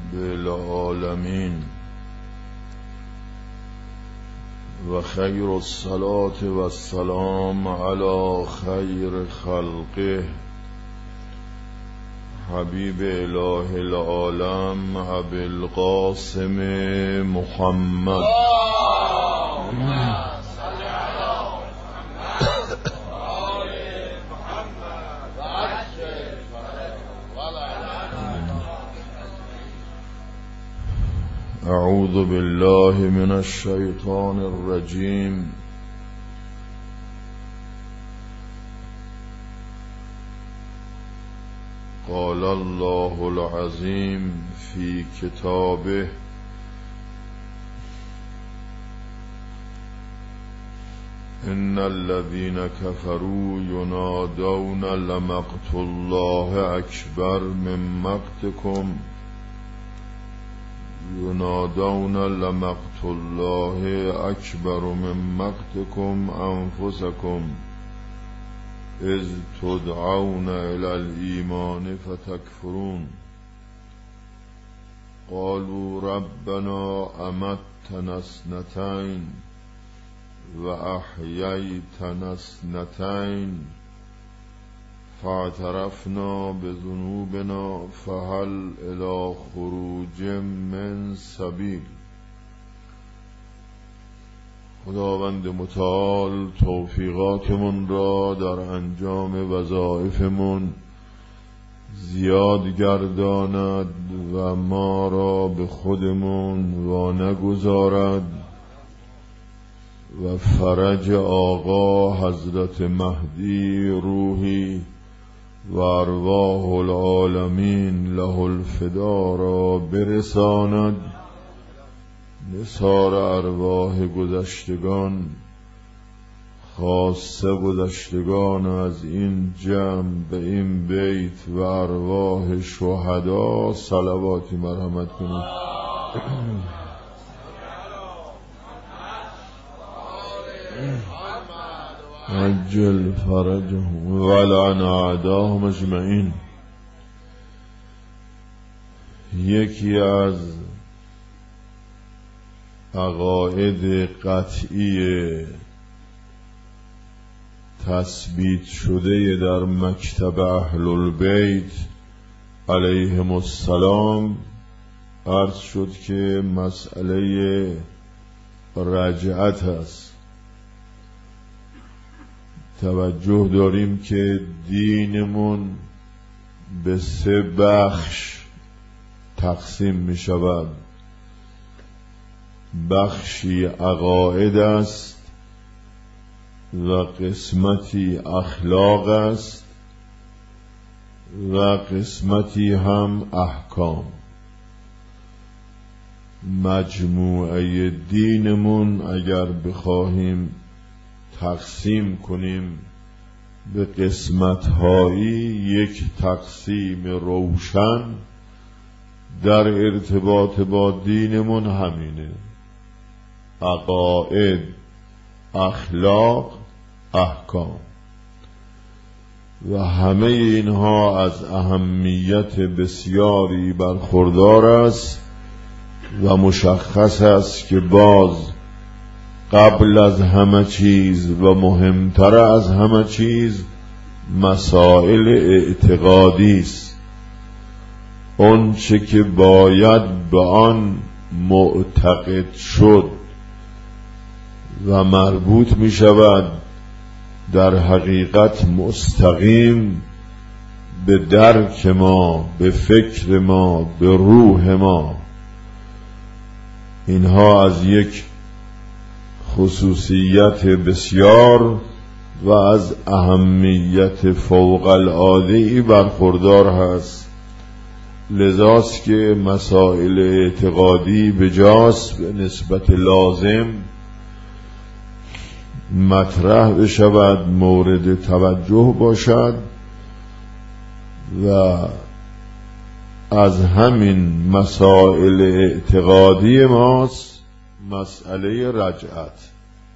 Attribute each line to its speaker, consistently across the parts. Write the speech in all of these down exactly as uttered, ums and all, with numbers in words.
Speaker 1: العالمين وخير الصلاة والسلام على خير خلقه حبيب إله العالم أبي القاسم محمد أعوذ بالله من الشيطان الرجيم قال الله العظيم في كتابه إن الذين كفروا ينادون لمقت الله أكبر من مقتكم ينادون لمقت الله أكبر من مقتكم أنفسكم إذ تدعون إلى الإيمان فتكفرون قالوا ربنا أمتنا اثنتين وأحييتنا اثنتين فاعترفنا بذنوبنا فهل إلى خروج من سبيل. خداوند متعال توفیقاتمون را در انجام وظایفمون زیاد گرداند و ما را به خودمون وانگذارد و فرج آقا حضرت مهدی روحی و ارواح العالمین له الفدا را برساند. نثار ارواح گذشتگان خاصه گذشتگان از این جمع به این بیت و ارواح شهدا صلواتی مرحمت کنید. عجل فرجهم ولعن اعداهم اجمعین. یکی از عقاید قطعی تثبیت شده در مکتب اهل البیت علیهم السلام عرض شد که مسئله رجعت است. توجه داریم که دینمون به سه بخش تقسیم می شود. بخشی عقاید است و قسمتی اخلاق است و قسمتی هم احکام. مجموعه دینمون اگر بخواهیم تقسیم کنیم به قسمت‌هایی، یک تقسیم روشن در ارتباط با دینمون همینه: عقاید، اخلاق، احکام. و همه اینها از اهمیت بسیاری برخوردار است و مشخص است که باز قبل از همه چیز و مهمتر از همه چیز مسائل اعتقادی است. اون چه که باید به آن معتقد شد و مربوط می شود در حقیقت مستقیم به درک ما، به فکر ما، به روح ما. اینها از یک خصوصیت بسیار و از اهمیت فوق العاده‌ای برخوردار هست. لذاست که مسائل اعتقادی بجاست به نسبت لازم مطرح بشود، مورد توجه باشد و از همین مسائل اعتقادی ماست مسئله رجعت.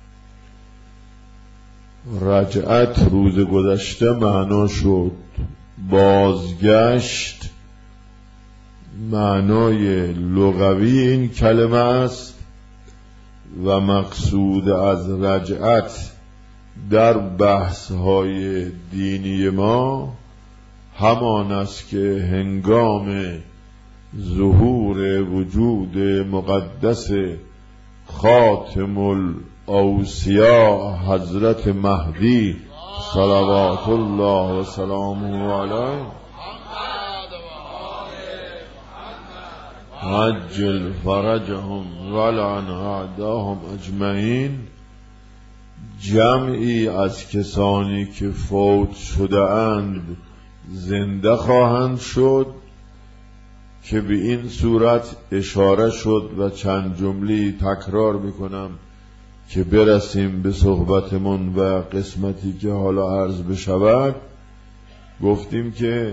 Speaker 1: رجعت روز گذشته معنا شد بازگشت، معنای لغوی این کلمه است و مقصود از رجعت در بحث‌های دینی ما همان است که هنگام ظهور وجود مقدس خاتم الاوصیا حضرت مهدی صلوات الله و سلامه علیه عجل فرجهم ولعن اعداهم اجمعین، جمعی از کسانی که فوت شده اند زنده خواهند شد که به این صورت اشاره شد و چند جمله تکرار میکنم که برسیم به صحبتمون و قسمتی که حالا عرض بشود. گفتیم که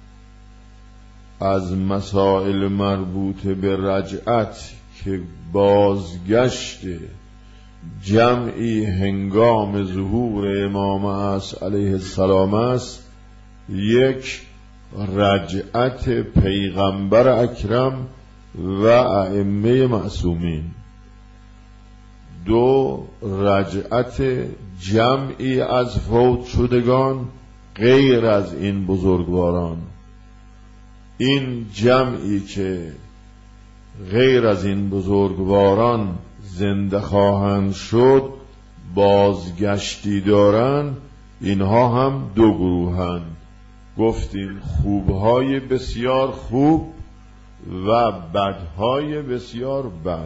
Speaker 1: از مسائل مربوط به رجعت که بازگشت جمعی هنگام ظهور امام عصر علیه السلام است، یک رجعت پیغمبر اکرم و ائمه معصومین، دو رجعت جمعی از فوت شدگان غیر از این بزرگواران. این جمعی که غیر از این بزرگواران زنده خواهند شد بازگشتی دارند، اینها هم دو گروهند. گفتیم خوبهای بسیار خوب و بدهای بسیار بد.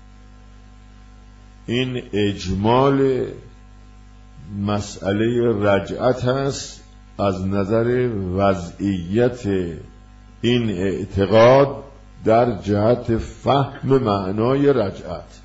Speaker 1: این اجمال مسئله رجعت است از نظر وضعیت این اعتقاد در جهت فهم معنای رجعت.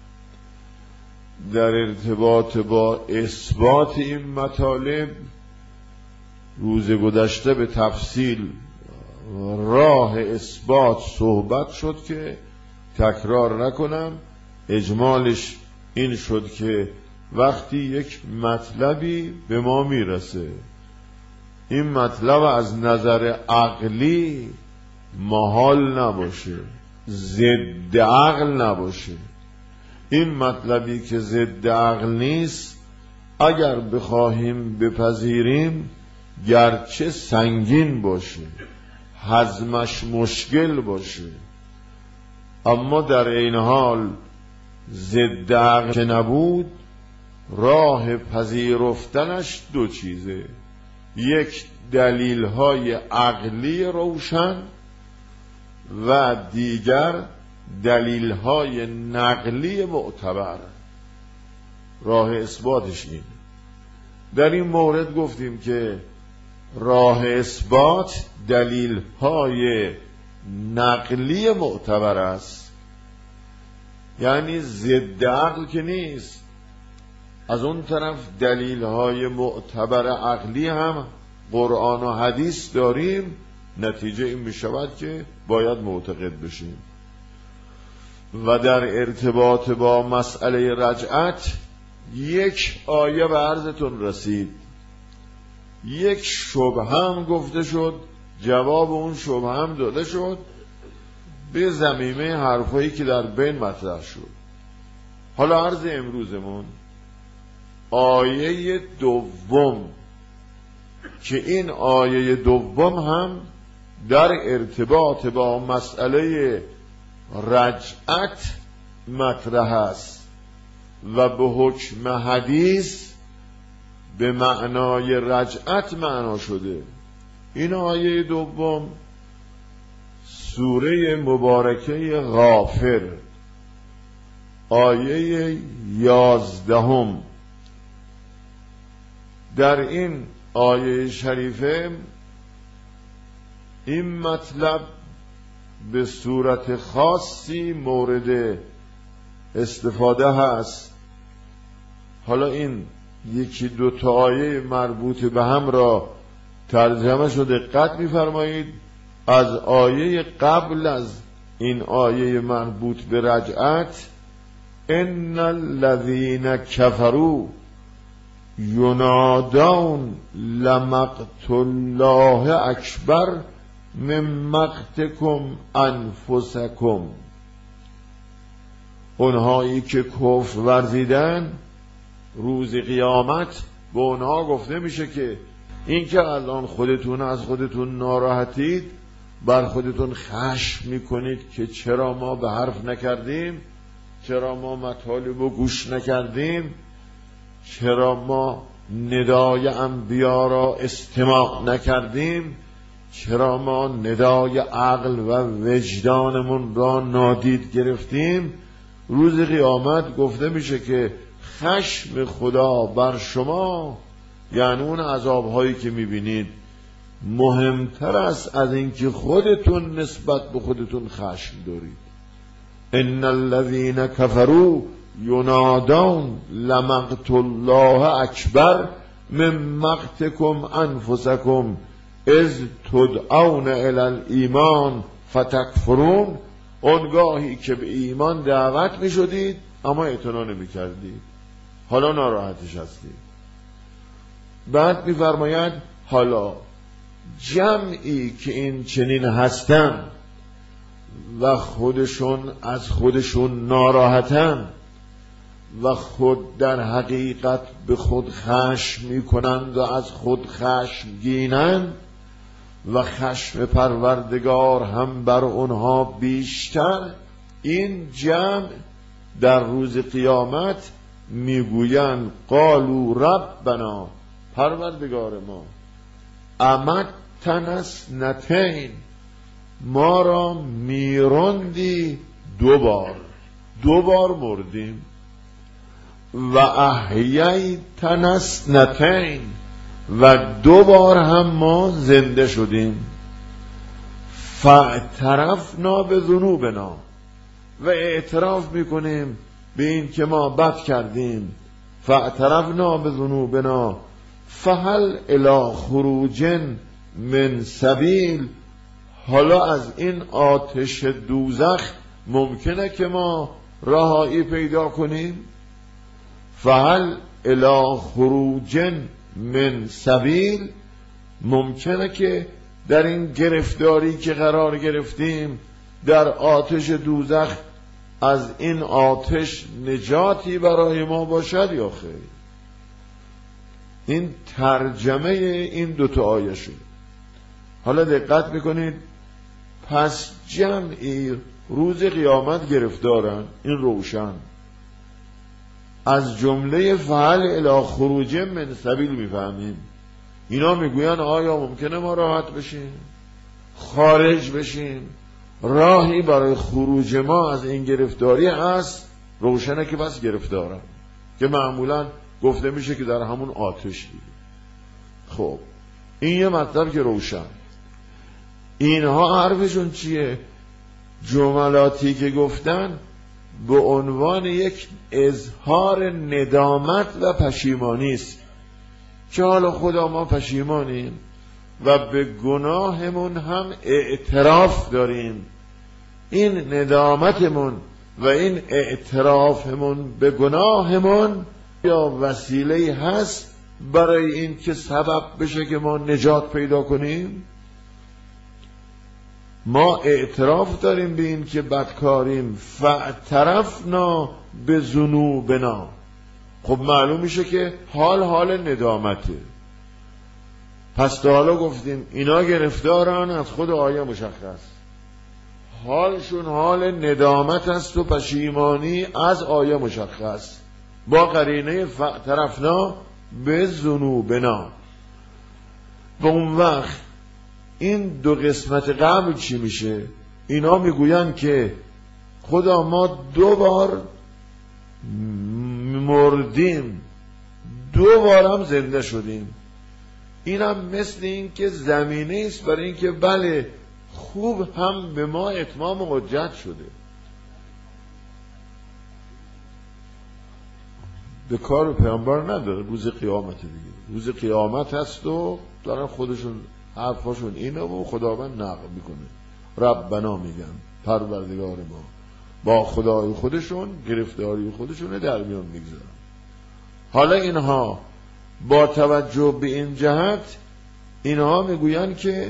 Speaker 1: در ارتباط با اثبات این مطالب روز گذشته به تفصیل راه اثبات صحبت شد که تکرار نکنم. اجمالش این شد که وقتی یک مطلبی به ما میرسه، این مطلب از نظر عقلی محال نباشه، ضد عقل نباشه. این مطلبی که ضد عقل نیست اگر بخواهیم بپذیریم گرچه سنگین باشه، هضمش مشکل باشه، اما در این حال ضد عقل که نبود، راه پذیرفتنش دو چیزه: یک دلیل های عقلی روشن و دیگر دلیل های نقلی معتبر. راه اثباتش این. در این مورد گفتیم که راه اثبات دلیل های نقلی معتبر است، یعنی ضد عقل که نیست. از اون طرف دلیل های معتبر عقلی هم قرآن و حدیث داریم، نتیجه این می شود که باید معتقد بشیم. و در ارتباط با مسئله رجعت یک آیه به عرضتون رسید، یک شبهه هم گفته شد، جواب اون شبهه هم داده شد به ضمیمه حرفایی که در بین مطرح شد. حالا عرض امروزمون آیه دوم که این آیه دوم هم در ارتباط با مسئله رجعت مطرح است و به حکم حدیث به معنای رجعت معنا شده. این آیه دوم سوره مبارکه غافر آیه یازدهم. در این آیه شریفه این مطلب به صورت خاصی مورد استفاده هست. حالا این یکی دو تا آیه مربوط به هم را ترجمه شده دقت می‌فرمایید. از آیه قبل از این آیه مربوط به رجعت، ان الذين كفروا ینادون لمقت الله اکبر من مقتکم انفسکم، اونهایی که کفر ورزیدن روز قیامت به اونها گفته میشه که این که الان خودتون از خودتون ناراحتید، بر خودتون خشم میکنید که چرا ما به حرف نکردیم، چرا ما مطالب رو گوش نکردیم، چرا ما ندای انبیا را استماع نکردیم، چرا ما ندای عقل و وجدانمون را نادید گرفتیم. روز قیامت گفته میشه که خشم خدا بر شما، یعنی اون عذابهایی که میبینید، مهمتر است از اینکه خودتون نسبت به خودتون خشم دارید. ان الذين كفروا ینادون لمقت الله اکبر من مقتکم انفسکم اذ تدعون الی الایمان فتکفرون، اونگاهی که به ایمان دعوت می شدید اما اعتنا نمی کردید، حالا ناراحتش هستید. بعد می فرماید حالا جمعی که این چنین هستن و خودشون از خودشون ناراحتن و خود در حقیقت به خود خشم می کنند و از خود خشمگینند و خشم پروردگار هم بر اونها بیشتر، این جمع در روز قیامت میگویند قالوا ربنا، پروردگار ما، امتنا اثنتین، ما را میراندی دو بار، دو بار مردیم، و احییتنا اثنتین، و دو بار هم ما زنده شدیم، فاعترفنا بذنوبنا، و اعتراف میکنیم به این که ما بد کردیم، فاعترفنا بذنوبنا فهل الی خروج من سبیل، حالا از این آتش دوزخ ممکنه که ما رهایی پیدا کنیم؟ فهل الی خروج من سبیل، ممکنه که در این گرفتاری که قرار گرفتیم در آتش دوزخ از این آتش نجاتی برای ما باشد یا خیر؟ این ترجمه این دوتا آیه شد. حالا دقت میکنید، پس جمعی روز قیامت گرفتارن، این روشن، از جمله فعل الی خروج من سبیل میفهمیم. اینا میگوین آیا ممکنه ما راحت بشیم، خارج بشیم، راهی برای خروج ما از این گرفتاری هست؟ روشنه که بس گرفتارن، که معمولا گفته میشه که در همون آتش دیگه. خب این یه مطلب که روشن. اینها حرفشون چیه؟ جملاتی که گفتن به عنوان یک اظهار ندامت و پشیمانی است که حالا خدا ما پشیمانیم و به گناهمون هم اعتراف داریم. این ندامتمون و این اعترافمون به گناهمون یا وسیله هست برای این که سبب بشه که ما نجات پیدا کنیم؟ ما اعتراف داریم به این که بدکاریم، فاعترفنا به ذنوبنا. خب معلوم میشه که حال حال ندامته. پس تا حالا گفتیم اینا گرفتارن، از خود آیه مشخص، حالشون حال ندامت است و پشیمانی از آیه مشخص، با قرینه فاعترفنا به ذنوبنا. و اون وقت این دو قسمت قبل چی میشه؟ اینا میگوین که خدا ما دو بار مردیم، دو بار هم زنده شدیم. اینم مثل این که زمینه است برای این که بله خوب هم به ما اتمام حجت شده. به کار پیامبر نداره، روز قیامت دیگه، روز قیامت هست و دارن خودشون حرفاشون اینه و خداوند نقل میکنه. ربنا میگن، پروردگار ما، با خدای خودشون گرفتاری خودشون در میان میگذارن. حالا اینها با توجه به این جهت اینها میگوین که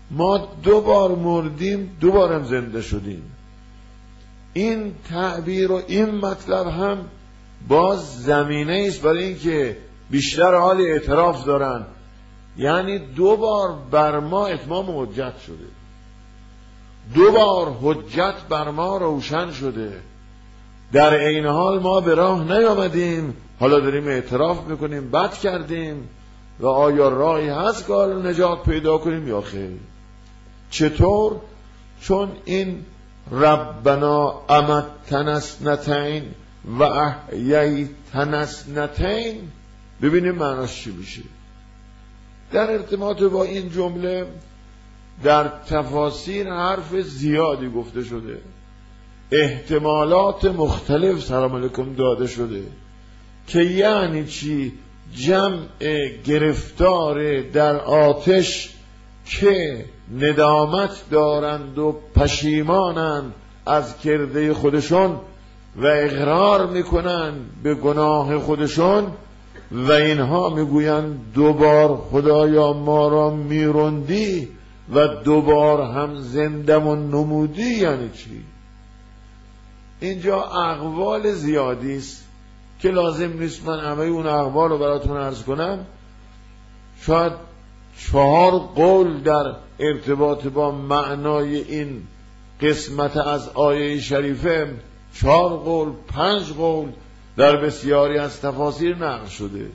Speaker 1: ما دو بار مردیم دو بارم زنده شدیم. این تعبیر و این مطلب هم باز زمینه است برای اینکه بیشتر حال اعتراف دارن. یعنی دو بار بر ما اتمام حجت شده، دو بار حجت بر ما روشن شده، در این حال ما به راه نیامدیم، حالا داریم اعتراف میکنیم بد کردیم و آیا راهی هست که حالا نجات پیدا کنیم یا خیر؟ چطور؟ چون این ربنا امتنا اثنتین و احییتنا اثنتین، ببینیم معناش چی میشه. در ارتباط با این جمله در تفاسیر حرف زیادی گفته شده، احتمالات مختلف سلام علیکم داده شده که یعنی چی جمع گرفتار در آتش که ندامت دارند و پشیمانند از کرده خودشون و اقرار میکنن به گناه خودشون و اینها میگویند دوبار خدایا ما را میروندی و دوبار هم زندمون نمودی. یعنی چی؟ اینجا اقوال زیادی است که لازم نیست من همه اون اقوال رو براتون عرض کنم. شاید چهار قول در ارتباط با معنای این قسمت از آیه شریفه، چهار قول پنج قول در بسیاری از تفاسیر نقل شده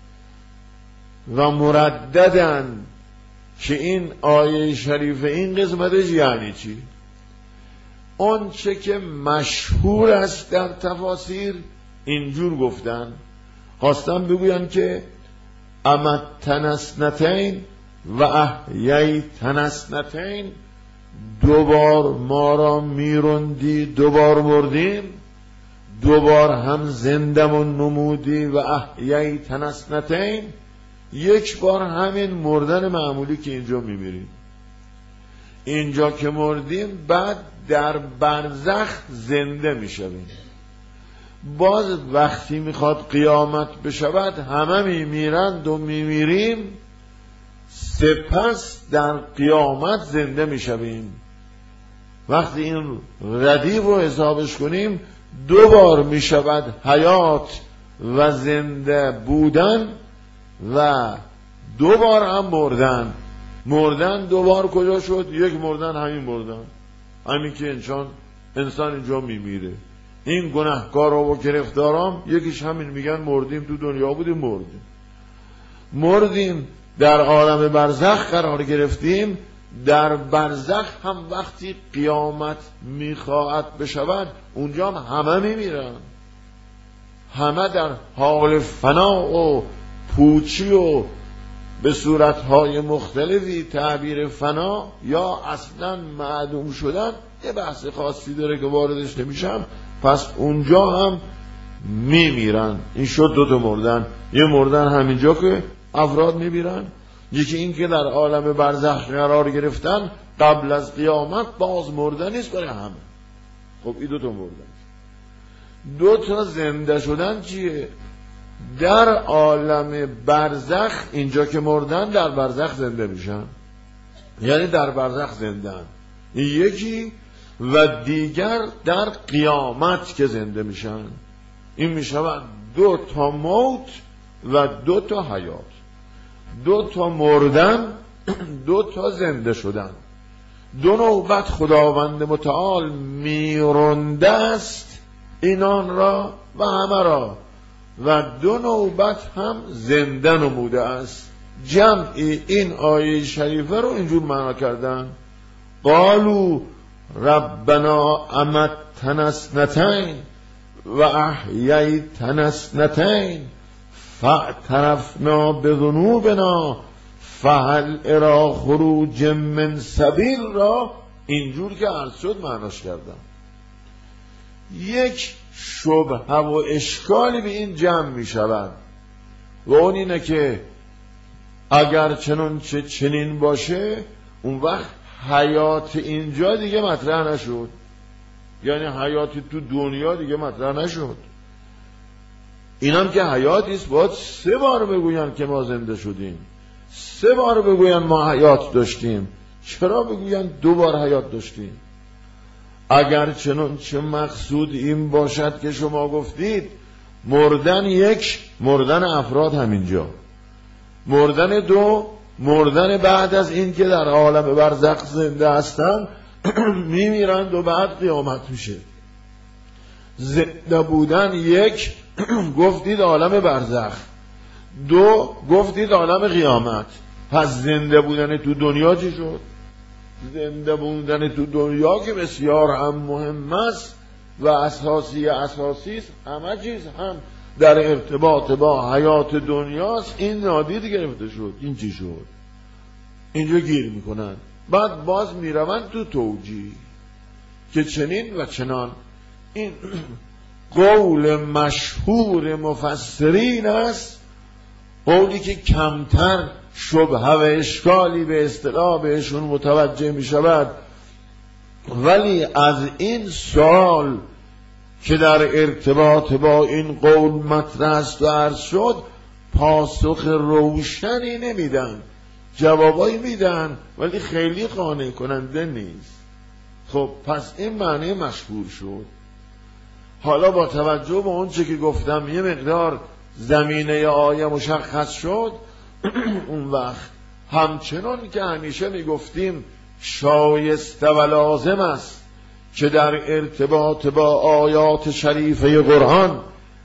Speaker 1: و مرددن که این آیه شریفه این قسمتش یعنی چی. اون چه که مشهور است در تفاسیر اینجور گفتن، خواستم بگوین که امتنا اثنتین و احییتنا اثنتین، دوبار ما را میروندی دوبار مردیم، دوبار هم زندمون نمودی و احییتنا اثنتین، یک بار همین مردن معمولی که اینجا میمیریم. اینجا که مردیم بعد در برزخ زنده میشویم. باز وقتی میخواد قیامت بشود همه میمیرند و میمیریم، سپس در قیامت زنده میشویم. وقتی این ردیف رو حسابش کنیم دو بار میشود حیات و زنده بودن و دو بار هم مردن. مردن دو بار کجا شد؟ یک مردن همین مردن، همین که انسان انسان اینجا میمیره. این گناهکارا و گرفتارام یکیش همین میگن مردیم تو دنیا بودیم مردیم مردیم در عالم برزخ قرار گرفتیم. در برزخ هم وقتی قیامت میخواهد بشود اونجا هم همه میمیرن، همه در حال فنا و پوچی و به صورتهای مختلفی تعبیر فنا یا اصلا معدوم شدن یه بحث خاصی داره که واردش نمیشم. پس اونجا هم میمیرن. این شد دو تا مردن. یه مردن همینجا که افراد میمیرن، یکی این که در عالم برزخ قرار گرفتن قبل از قیامت باز مردن نیست برای همه. خب این دو تا مردن. دو تا زنده شدن چیه؟ در عالم برزخ اینجا که مردن در برزخ زنده میشن، یعنی در برزخ زندن. یکی و دیگر در قیامت که زنده میشن. این میشود دو تا موت و دو تا حیات، دو تا مردن دو تا زنده شدن. دو نوبت خداوند متعال میرونده است اینان را و همه را و دو نوبت هم زنده نموده است. جمعی این آیه شریفه رو اینجور معنا کردن: قالوا ربنا امتنا اثنتین و احییتنا اثنتین فاعترفنا بذنوبنا فهل الی خروج من سبیل را اینجور که عرض شد معناش کردم. یک شبهه و اشکالی به این جمع می شود و اون اینه که اگر چنون چه چنین باشه اون وقت حیات اینجا دیگه مطرح نشد، یعنی حیاتی تو دنیا دیگه مطرح نشد. اینم که حیاتیست باید سه بار بگوین که ما زنده شدیم، سه بار بگوین ما حیات داشتیم. چرا بگویند دو بار حیات داشتیم؟ اگر چنانچه مقصود این باشد که شما گفتید مردن یک، مردن افراد همینجا، مردن دو، مردن بعد از این که در عالم برزخ زنده هستن میمیرند و بعد قیامت میشه. زنده بودن یک گفتید عالم برزخ، دو گفتید عالم قیامت. پس زنده بودن تو دنیا چی شد؟ زنده بودن تو دنیا که بسیار هم مهم است و اساسی اساسی است، همه چیز هم در ارتباط با حیات دنیاست، این نادید گرفته شد. این چی شد؟ اینجا گیر میکنن، بعد باز میروند تو توجیه که چنین و چنان. این قول مشهور مفسرین است، قولی که کمتر شبهه و اشکالی به اصطلاح بهشون متوجه می شود، ولی از این سوال که در ارتباط با این قول مطرح است و عرض شد پاسخ روشنی نمیدن، جوابایی میدن ولی خیلی قانع کننده نیست. خب پس این معنی مشهور شد. حالا با توجه به اون چه که گفتم یه مقدار زمینه آیه مشخص شد. اون وقت همچنان که همیشه میگفتیم شایسته و لازم است که در ارتباط با آیات شریفه قرآن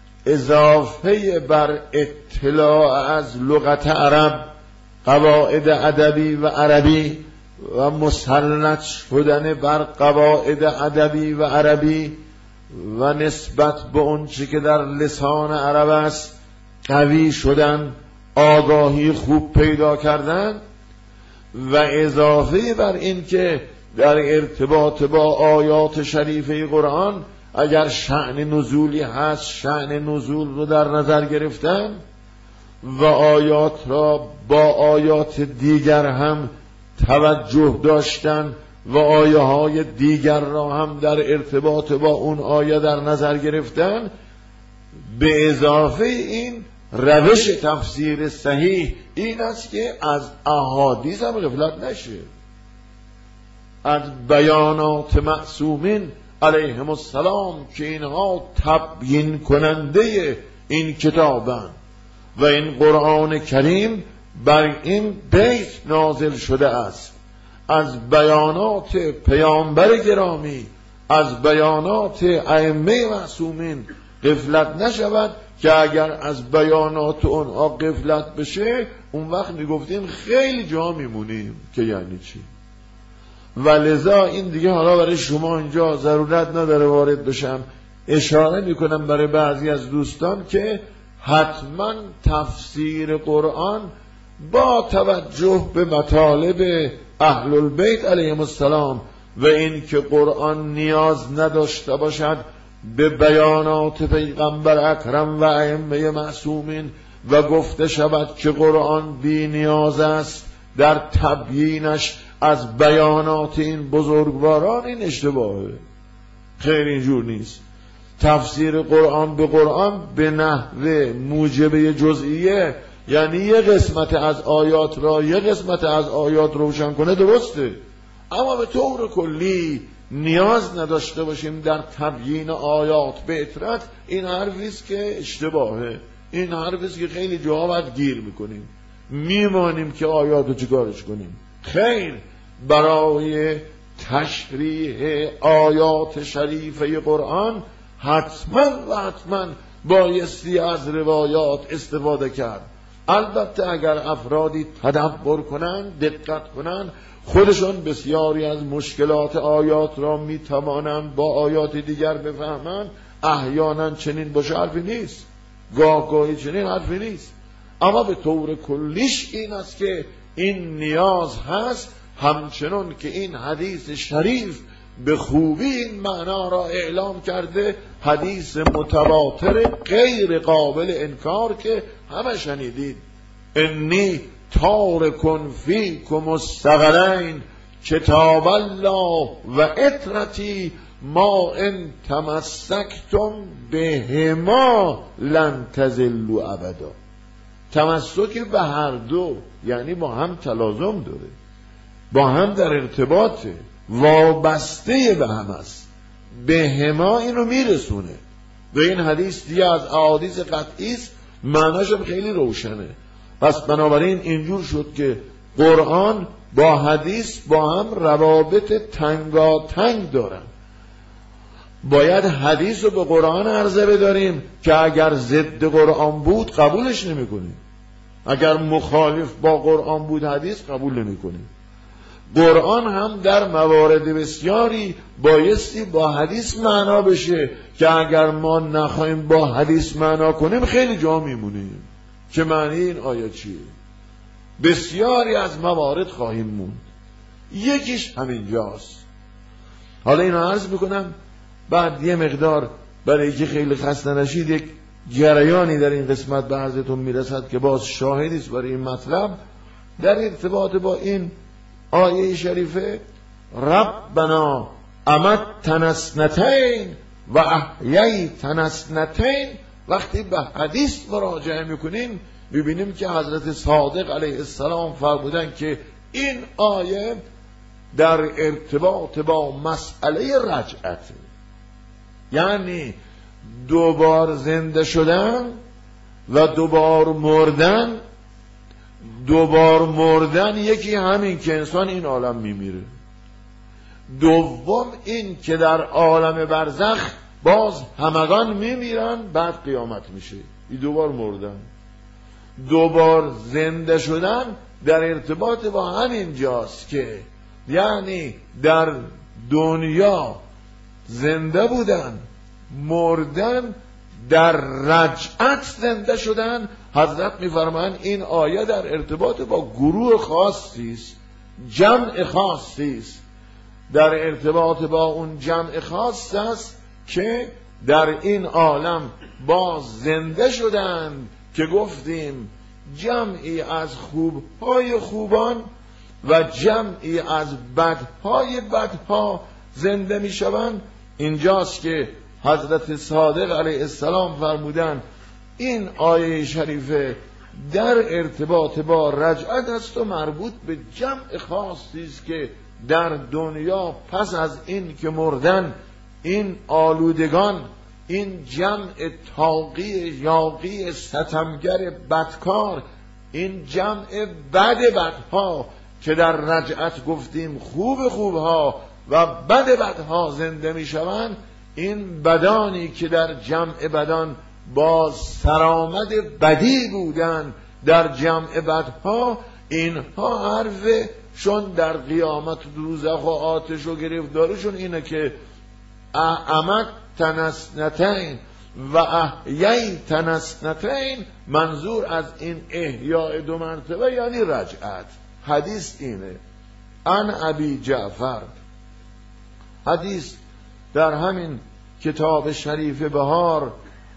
Speaker 1: اضافه بر اطلاع از لغت عرب، قواعد ادبی و عربی و مسلط شدن بر قواعد ادبی و عربی و نسبت به اون چی که در لسان عرب است قوی شدن، آگاهی خوب پیدا کردن، و اضافه بر این که در ارتباط با آیات شریفه قرآن اگر شأن نزولی هست شأن نزول رو در نظر گرفتن و آیات را با آیات دیگر هم توجه داشتن و آیه های دیگر را هم در ارتباط با اون آیه در نظر گرفتن. به اضافه این روش تفسیر صحیح این است که از احادیث هم غفلت نشه، از بیانات معصومین علیهم السلام که اینها تبیین کننده این کتابند و این قرآن کریم بر این بیت نازل شده است. از بیانات پیامبر گرامی، از بیانات ائمه معصومین غفلت نشود که اگر از بیانات اونها غفلت بشه اون وقت میگفتیم خیلی جا میمونیم که یعنی چی. و لذا این دیگه حالا برای شما اینجا ضرورت نداره وارد بشم. اشاره میکنم برای بعضی از دوستان که حتما تفسیر قرآن با توجه به مطالب اهل البیت علیهم السلام و این که قرآن نیاز نداشته باشد به بیانات پیغمبر اکرم و ائمه معصومین و گفته شود که قرآن بی نیاز است در تبیینش از بیانات این بزرگواران، این اشتباهه. خیر اینجور نیست. تفسیر قرآن به قرآن به نحو موجبه جزئیه، یعنی یه قسمت از آیات را یه قسمت از آیات روشن کنه، درسته، اما به طور کلی نیاز نداشته باشیم در تبیین آیات به اطرت. این حرفیست که اشتباهه، این حرفیست که خیلی جاها باید گیر میکنیم، میمانیم که آیات رو چیکارش کنیم. خیر، برای تشریح آیات شریفه قرآن حتما و حتما بایستی از روایات استفاده کرد. البته اگر افرادی تدبر کنند، دقت کنند، خودشون بسیاری از مشکلات آیات را میتوانند با آیات دیگر بفهمند. احیانا چنین باشه حرفی نیست، گاه گاهی چنین حرفی نیست، اما به طور کلیش این است که این نیاز هست، همچنان که این حدیث شریف به خوبی این معنا را اعلام کرده، حدیث متواتر غیر قابل انکار که همه شنیدید. انی تارکن فیکم الثقلین کتاب الله و اطرتی ما ان تمسکتم بهما لن تضلوا ابدا. تمسک به هر دو یعنی با هم تلازم داره. با هم در ارتباطه، وابسته به هم است، به هما اینو میرسونه. و این حدیث دیگه از احادیث قطعی است، معناش هم خیلی روشنه. پس بنابراین اینجور شد که قرآن با حدیث با هم روابط تنگاتنگ دارن. باید حدیث رو به قرآن عرضه بداریم که اگر ضد قرآن بود قبولش نمی کنیم، اگر مخالف با قرآن بود حدیث قبول نمی کنیم. قرآن هم در موارد بسیاری بایستی با حدیث معنا بشه که اگر ما نخواهیم با حدیث معنا کنیم خیلی جا میمونیم که معنی این آیه چیه. بسیاری از موارد خواهیم موند، یکیش همینجاست. حالا اینو عرض میکنم، بعد یه مقدار برای که خیلی خسته نشید یک جریانی در این قسمت به حضرتون میرسد که باز شاهدیست برای این مطلب در ارتباط با این آیه شریفه. ربنا امتنا اثنتین و احییتنا اثنتین. وقتی به حدیث مراجعه میکنیم ببینیم که حضرت صادق علیه السلام فرمودن که این آیه در ارتباط با مسئله رجعت، یعنی دوبار زنده شدن و دوبار مردن. دوبار مردن یکی همین که انسان این عالم میمیره، دوم این که در عالم برزخ باز همگان میمیرن بعد قیامت میشه. این دوبار مردن. دوبار زنده شدن در ارتباط با همین جاست که یعنی در دنیا زنده بودن، مردن، در رجعت زنده شدن. حضرت میفرمایند این آیه در ارتباط با گروه خاصی است، جمع خاصی است، در ارتباط با اون جمع خاص است که در این عالم باز زنده شدند که گفتیم جمعی از خوبهای خوبان و جمعی از بدهای بدها زنده می شوند. اینجاست که حضرت صادق علیه السلام فرمودن این آیه شریفه در ارتباط با رجعت است و مربوط به جمع خاصی است که در دنیا پس از این که مردن این آلودگان، این جمع تاقی یاقی ستمگر بدکار، این جمع بد بدها که در رجعت گفتیم خوب خوبها و بد بدها زنده می شوند، این بدانی که در جمع بدان با سرآمد بدی بودن در جمع بدها، اینها حرفشون در قیامت دوزخ و آتش و گرفتارشون اینه که امتنا اثنتین و احییتنا اثنتین. منظور از این احیاء دو مرتبه یعنی رجعت. حدیث اینه. عن ابی جعفر، حدیث در همین کتاب شریف بهار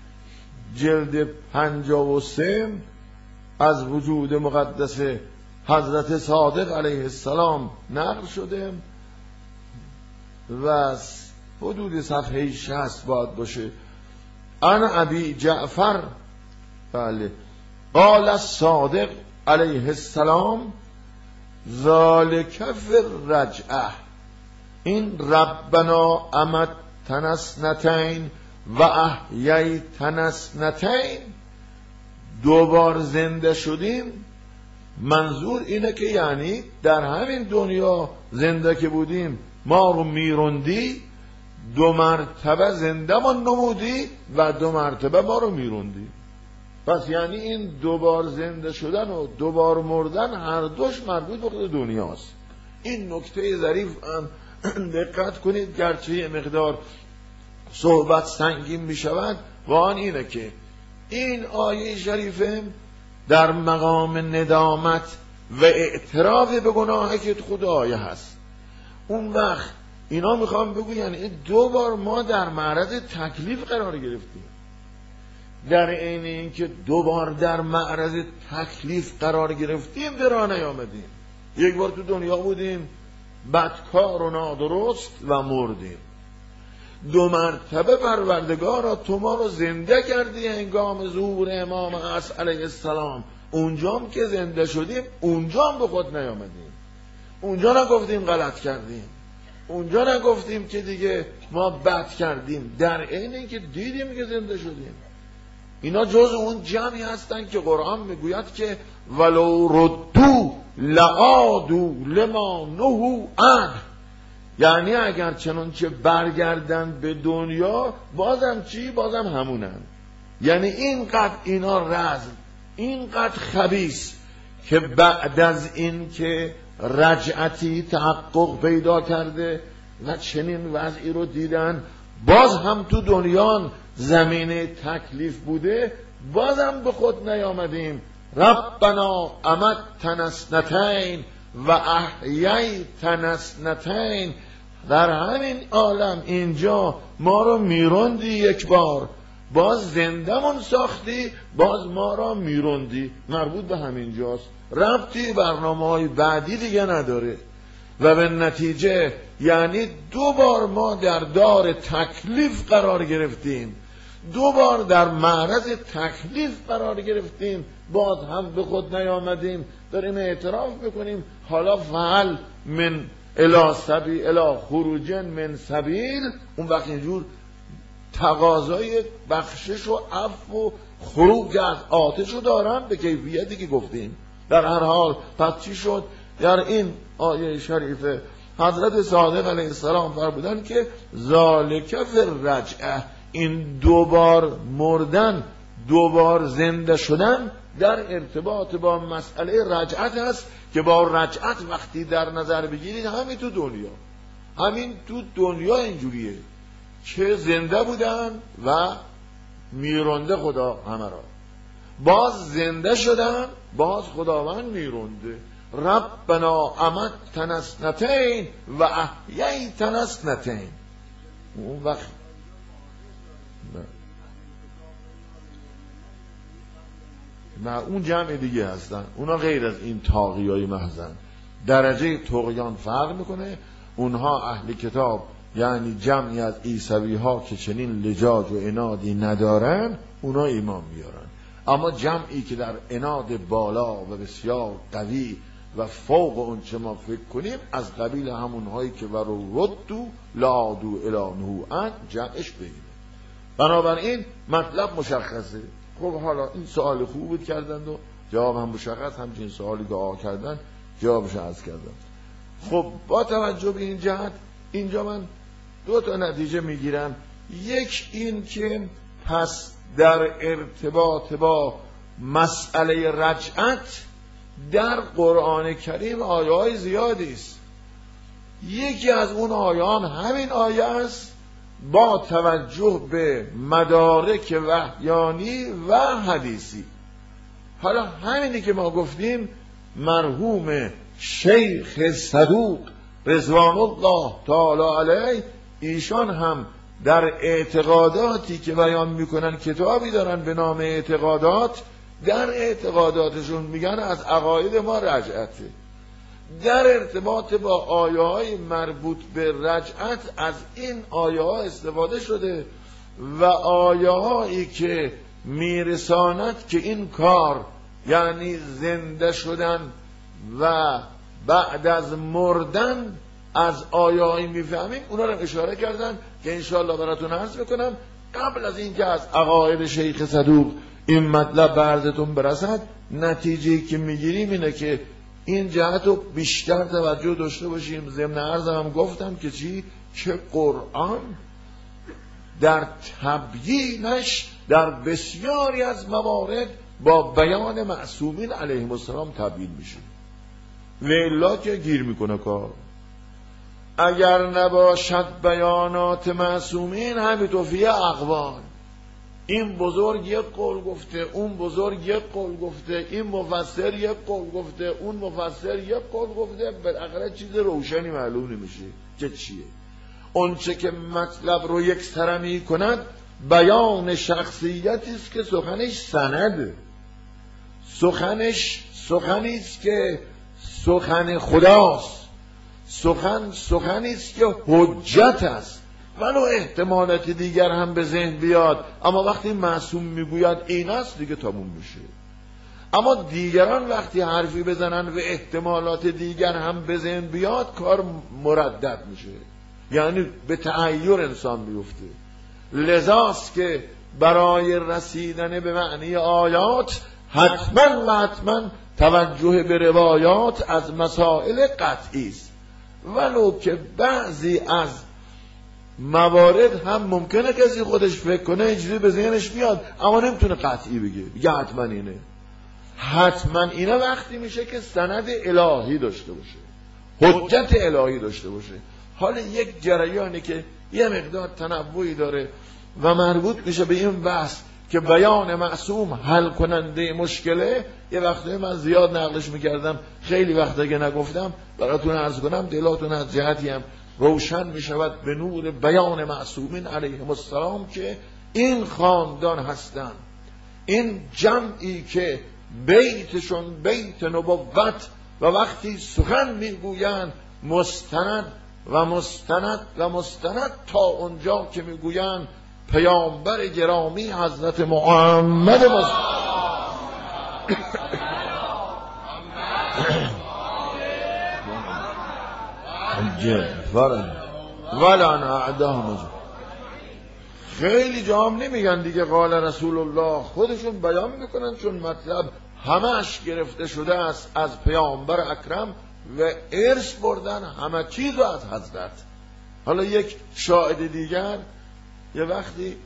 Speaker 1: جلد پنجاه و سه از وجود مقدس حضرت صادق علیه السلام نقل شده و حدود صفحه شصت باید باشه. عن ابی جعفر، بله، قال الصادق علیه السلام ذالک فی الرجعه. این ربنا امتنا اثنتین و احییتنا اثنتین، دوبار زنده شدیم، منظور اینه که یعنی در همین دنیا زنده که بودیم ما رو میروندی، دو مرتبه زنده ما نمودی و دو مرتبه ما رو میروندی. پس یعنی این دوبار زنده شدن و دوبار مردن هر دوش مربوط به خود دنیاست. این نکته ظریف هم دقت کنید، گرچه یه مقدار صحبت سنگین می شود و آن اینه که این آیه شریفه در مقام ندامت و اعتراف به گناه که خود آیه هست. اون وقت اینا میخوام بگو یعنی دو بار ما در معرض تکلیف قرار گرفتیم. در عین این که دو بار در معرض تکلیف قرار گرفتیم به راه نیامدیم. یک بار تو دنیا بودیم بدکار و نادرست و مردیم، دو مرتبه پروردگارا تو ما رو زنده کردی هنگام ظهور امام عصر علیه السلام. اونجام که زنده شدیم اونجام به خود نیامدیم. اونجا نگفتیم غلط کردیم، اونجا نگفتیم که دیگه ما بد کردیم، در عین اینکه دیدیم که زنده شدیم. اینا جز اون جمعی هستن که قرآن میگوید که ولو ردو لعادو لما نهوا عنه، یعنی اگر چنانچه برگردن به دنیا بازم چی؟ بازم همونن. یعنی اینقدر اینا رزم، اینقدر خبیث که بعد از این که رجعتی تحقق پیدا کرده و چنین وضعی رو دیدن، باز هم تو دنیا زمینه تکلیف بوده، بازم به خود نیامدیم. ربنا امتنا اثنتین و احییتنا اثنتین، در همین عالم اینجا ما رو میروندی یک بار، باز زندمون ساختی، باز ما را میروندی. مربوط به همین جاست، ربطی برنامه‌های بعدی دیگه نداره. و به نتیجه یعنی دو بار ما در دار تکلیف قرار گرفتیم، دو بار در معرض تکلیف قرار گرفتیم، باز هم به خود نیامدیم. داریم اعتراف میکنیم حالا فعل من الی سبیل الی خروج من سبیل، اون وقت اینجور تقاضای بخشش و عفو و خروج از آتش رو دارن به کیفیتی که گفتیم. در هر حال پس چی شد؟ در این آیه شریفه حضرت صادق علیه السلام فرمودن که ذالک فی الرجعه، این دوبار مردن، دوبار زنده شدن در ارتباط با مسئله رجعت هست که با رجعت وقتی در نظر بگیرید همین تو دنیا، همین تو دنیا اینجوریه که زنده بودن و میرونده خدا همه را، باز زنده شدن، باز خداوند میرونده. ربنا امتنا اثنتین و احییتنا اثنتین. اون وقت نه اون جمع دیگه هستن، اونا غیر از این طاغیای محضن، درجه طغیان فرق میکنه. اونها اهل کتاب یعنی جمعی از عیسوی ها که چنین لجاج و عنادی ندارن، اونا ایمان میارن. اما جمعی که در عناد بالا و بسیار قوی و فوق اون چه ما فکر کنیم، از قبیل همونهایی که ورو ردو لعادو الی نهوا جمعش بگیره. بنابراین مطلب مشخصه. خب حالا این سوال خوب بود کردند و جواب هم مشخص، همچین سوالی که آقا کردن جوابش عرض کردم. خب با توجه به این جهت اینجا من دو تا نتیجه میگیرم. یک این که پس در ارتباط با مسئله رجعت در قرآن کریم آیه های زیادی است. یکی از اون آیان همین آیه است با توجه به مدارک وحیانی و حدیثی. حالا همینی که ما گفتیم مرحوم شیخ صدوق رضوان الله تعالی علیه، ایشان هم در اعتقاداتی که بیان میکنن، کتابی دارن به نام اعتقادات، در اعتقاداتشون میگن از عقاید ما رجعته. در ارتباط با آیه های مربوط به رجعت از این آیه ها استفاده شده و آیه هایی که میرساند که این کار یعنی زنده شدن و بعد از مردن از آیه هایی میفهمیم، اونا رو اشاره کردن که انشاءالله براتون عرض میکنم. قبل از این که از عقاید شیخ صدوق این مطلب به عرضتون برسد، نتیجه‌ای که میگیریم اینه که این جهت رو بیشتر توجه داشته باشیم. ضمن عرض هم گفتم که چی؟ که قرآن در تبیینش در بسیاری از موارد با بیان معصومین علیهم السلام تبیین میشه، و الا که گیر میکنه کار. اگر نباشد بیانات معصومین همین توفیه اقوال، این بزرگ یک قول گفته، اون بزرگ یک قول گفته، این مفسر یک قول گفته، اون مفسر یک قول گفته، بالاخره چیز روشنی معلوم نمیشه که چیه. اون چه که مطلب رو یک سرمی کند بیان شخصیتی است که سخنش سنده، سخنش سخنی است که سخن خداست، سخن سخنی است که حجت است. ولو احتمالات دیگر هم به ذهن بیاد، اما وقتی معصوم میگوید این است دیگه تموم میشه. اما دیگران وقتی حرفی بزنن و احتمالات دیگر هم به ذهن بیاد کار مردد میشه، یعنی به تغییر انسان میفته. لذاست که برای رسیدن به معنی آیات حتما و حتما توجه به روایات از مسائل قطعی است، ولو که بعضی از موارد هم ممکنه کسی خودش فکر کنه اینجوری به ذهنش بیاد اما نمیتونه قطعی بگه، بگه حتما اینه. حتما اینه وقتی میشه که سند الهی داشته باشه، حجت الهی داشته باشه. حالا یک جریانی که یه مقدار تنوعی داره و مربوط میشه به این بحث که بیان معصوم حل کننده مشکله، یه وقتی من زیاد نقلش میکردم، خیلی وقت اگه نگفتم براتون عرض کنم دلاتون از جهتی هم روشن میشود به نور بیان معصومین علیهم السلام که این خاندان هستن، این جمعی که بیتشون بیت نبوت و وقتی سخن میگویند مستند و مستند و مستند تا اونجا که میگویند پیامبر گرامی حضرت محمد مصطفی ولن اعدام. خیلی جام نمیگن دیگه قال رسول الله، خودشون بیان میکنن چون مطلب همش گرفته شده است از پیامبر اکرم و ارث بردن همه چیز از حضرت. حالا یک شاهد دیگر، یه وقتی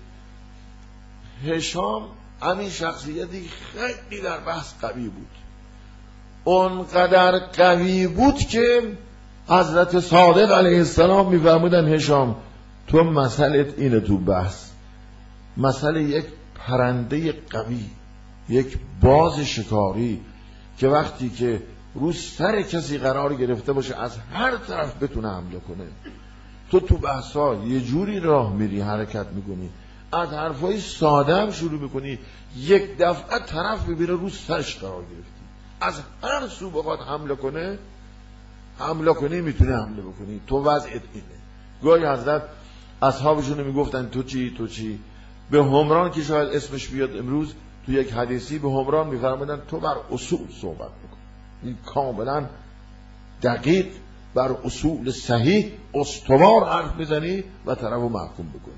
Speaker 1: هشام همین شخصیتی خیلی در بحث قوی بود، اونقدر قوی بود که حضرت صادق علیه السلام میفرمودن هشام تو مسئلت اینه تو بحث، مسئله یک پرنده قوی، یک باز شکاری که وقتی که رو سر کسی قرار گرفته باشه از هر طرف بتونه حمله کنه. تو تو بحثا یه جوری راه میری حرکت میکنی، از حرفای ساده هم شروع میکنی، یک دفعه طرف ببینه رو سرش قرار گرفتی، از هر سو بخواد حمله کنه حمله کنی میتونه حمله بکنی. تو وضعت اینه. گاهی حضرت اصحابشون میگفتن تو چی تو چی. به همران که شاید اسمش بیاد امروز تو یک حدیثی، به همران میفرمودن تو بر اصول صحبت بکن، این کاملا دقیق بر اصول صحیح استوار حرف میزنی و طرفو محکوم بکنی.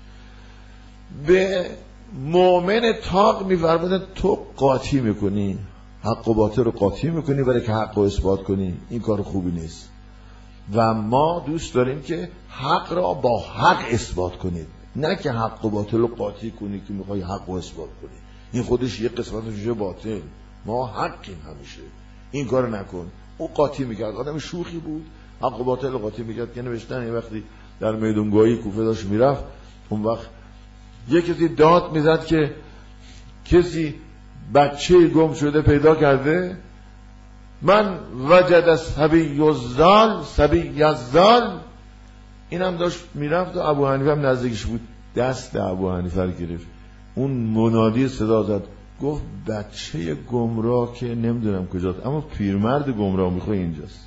Speaker 1: به مؤمن تاق میفرمودن تو قاطی میکنی، حق و باطل رو قاطی میکنی برای که حق رو اثبات کنی، این کار خوبی نیست و ما دوست داریم که حق را با حق اثبات کنید، نه که حق و باطل رو قاطی کنی که میخوای حق رو اثبات کنی، این خودش یک قسمتش باطل، ما حقیم همیشه، این کار نکن. او قاطی میکرد، آدم شوخی بود، حق و باطل رو قاطی میکرد که نوشتن یه وقتی در میدونگاهی کوفه داشت میرفت، اون وقت یک کسی داد میزد که کسی بچه گم شده پیدا کرده، من وجد صبی الزال صبی الزال. اینم داشت میرفت و ابو حنیفه هم نزدیکش بود، دست ابو حنیفه رو گرفت، اون منادی صدا زد گفت بچه گمراه که نمیدونم کجاست اما پیرمرد گمراه میخوای اینجاست.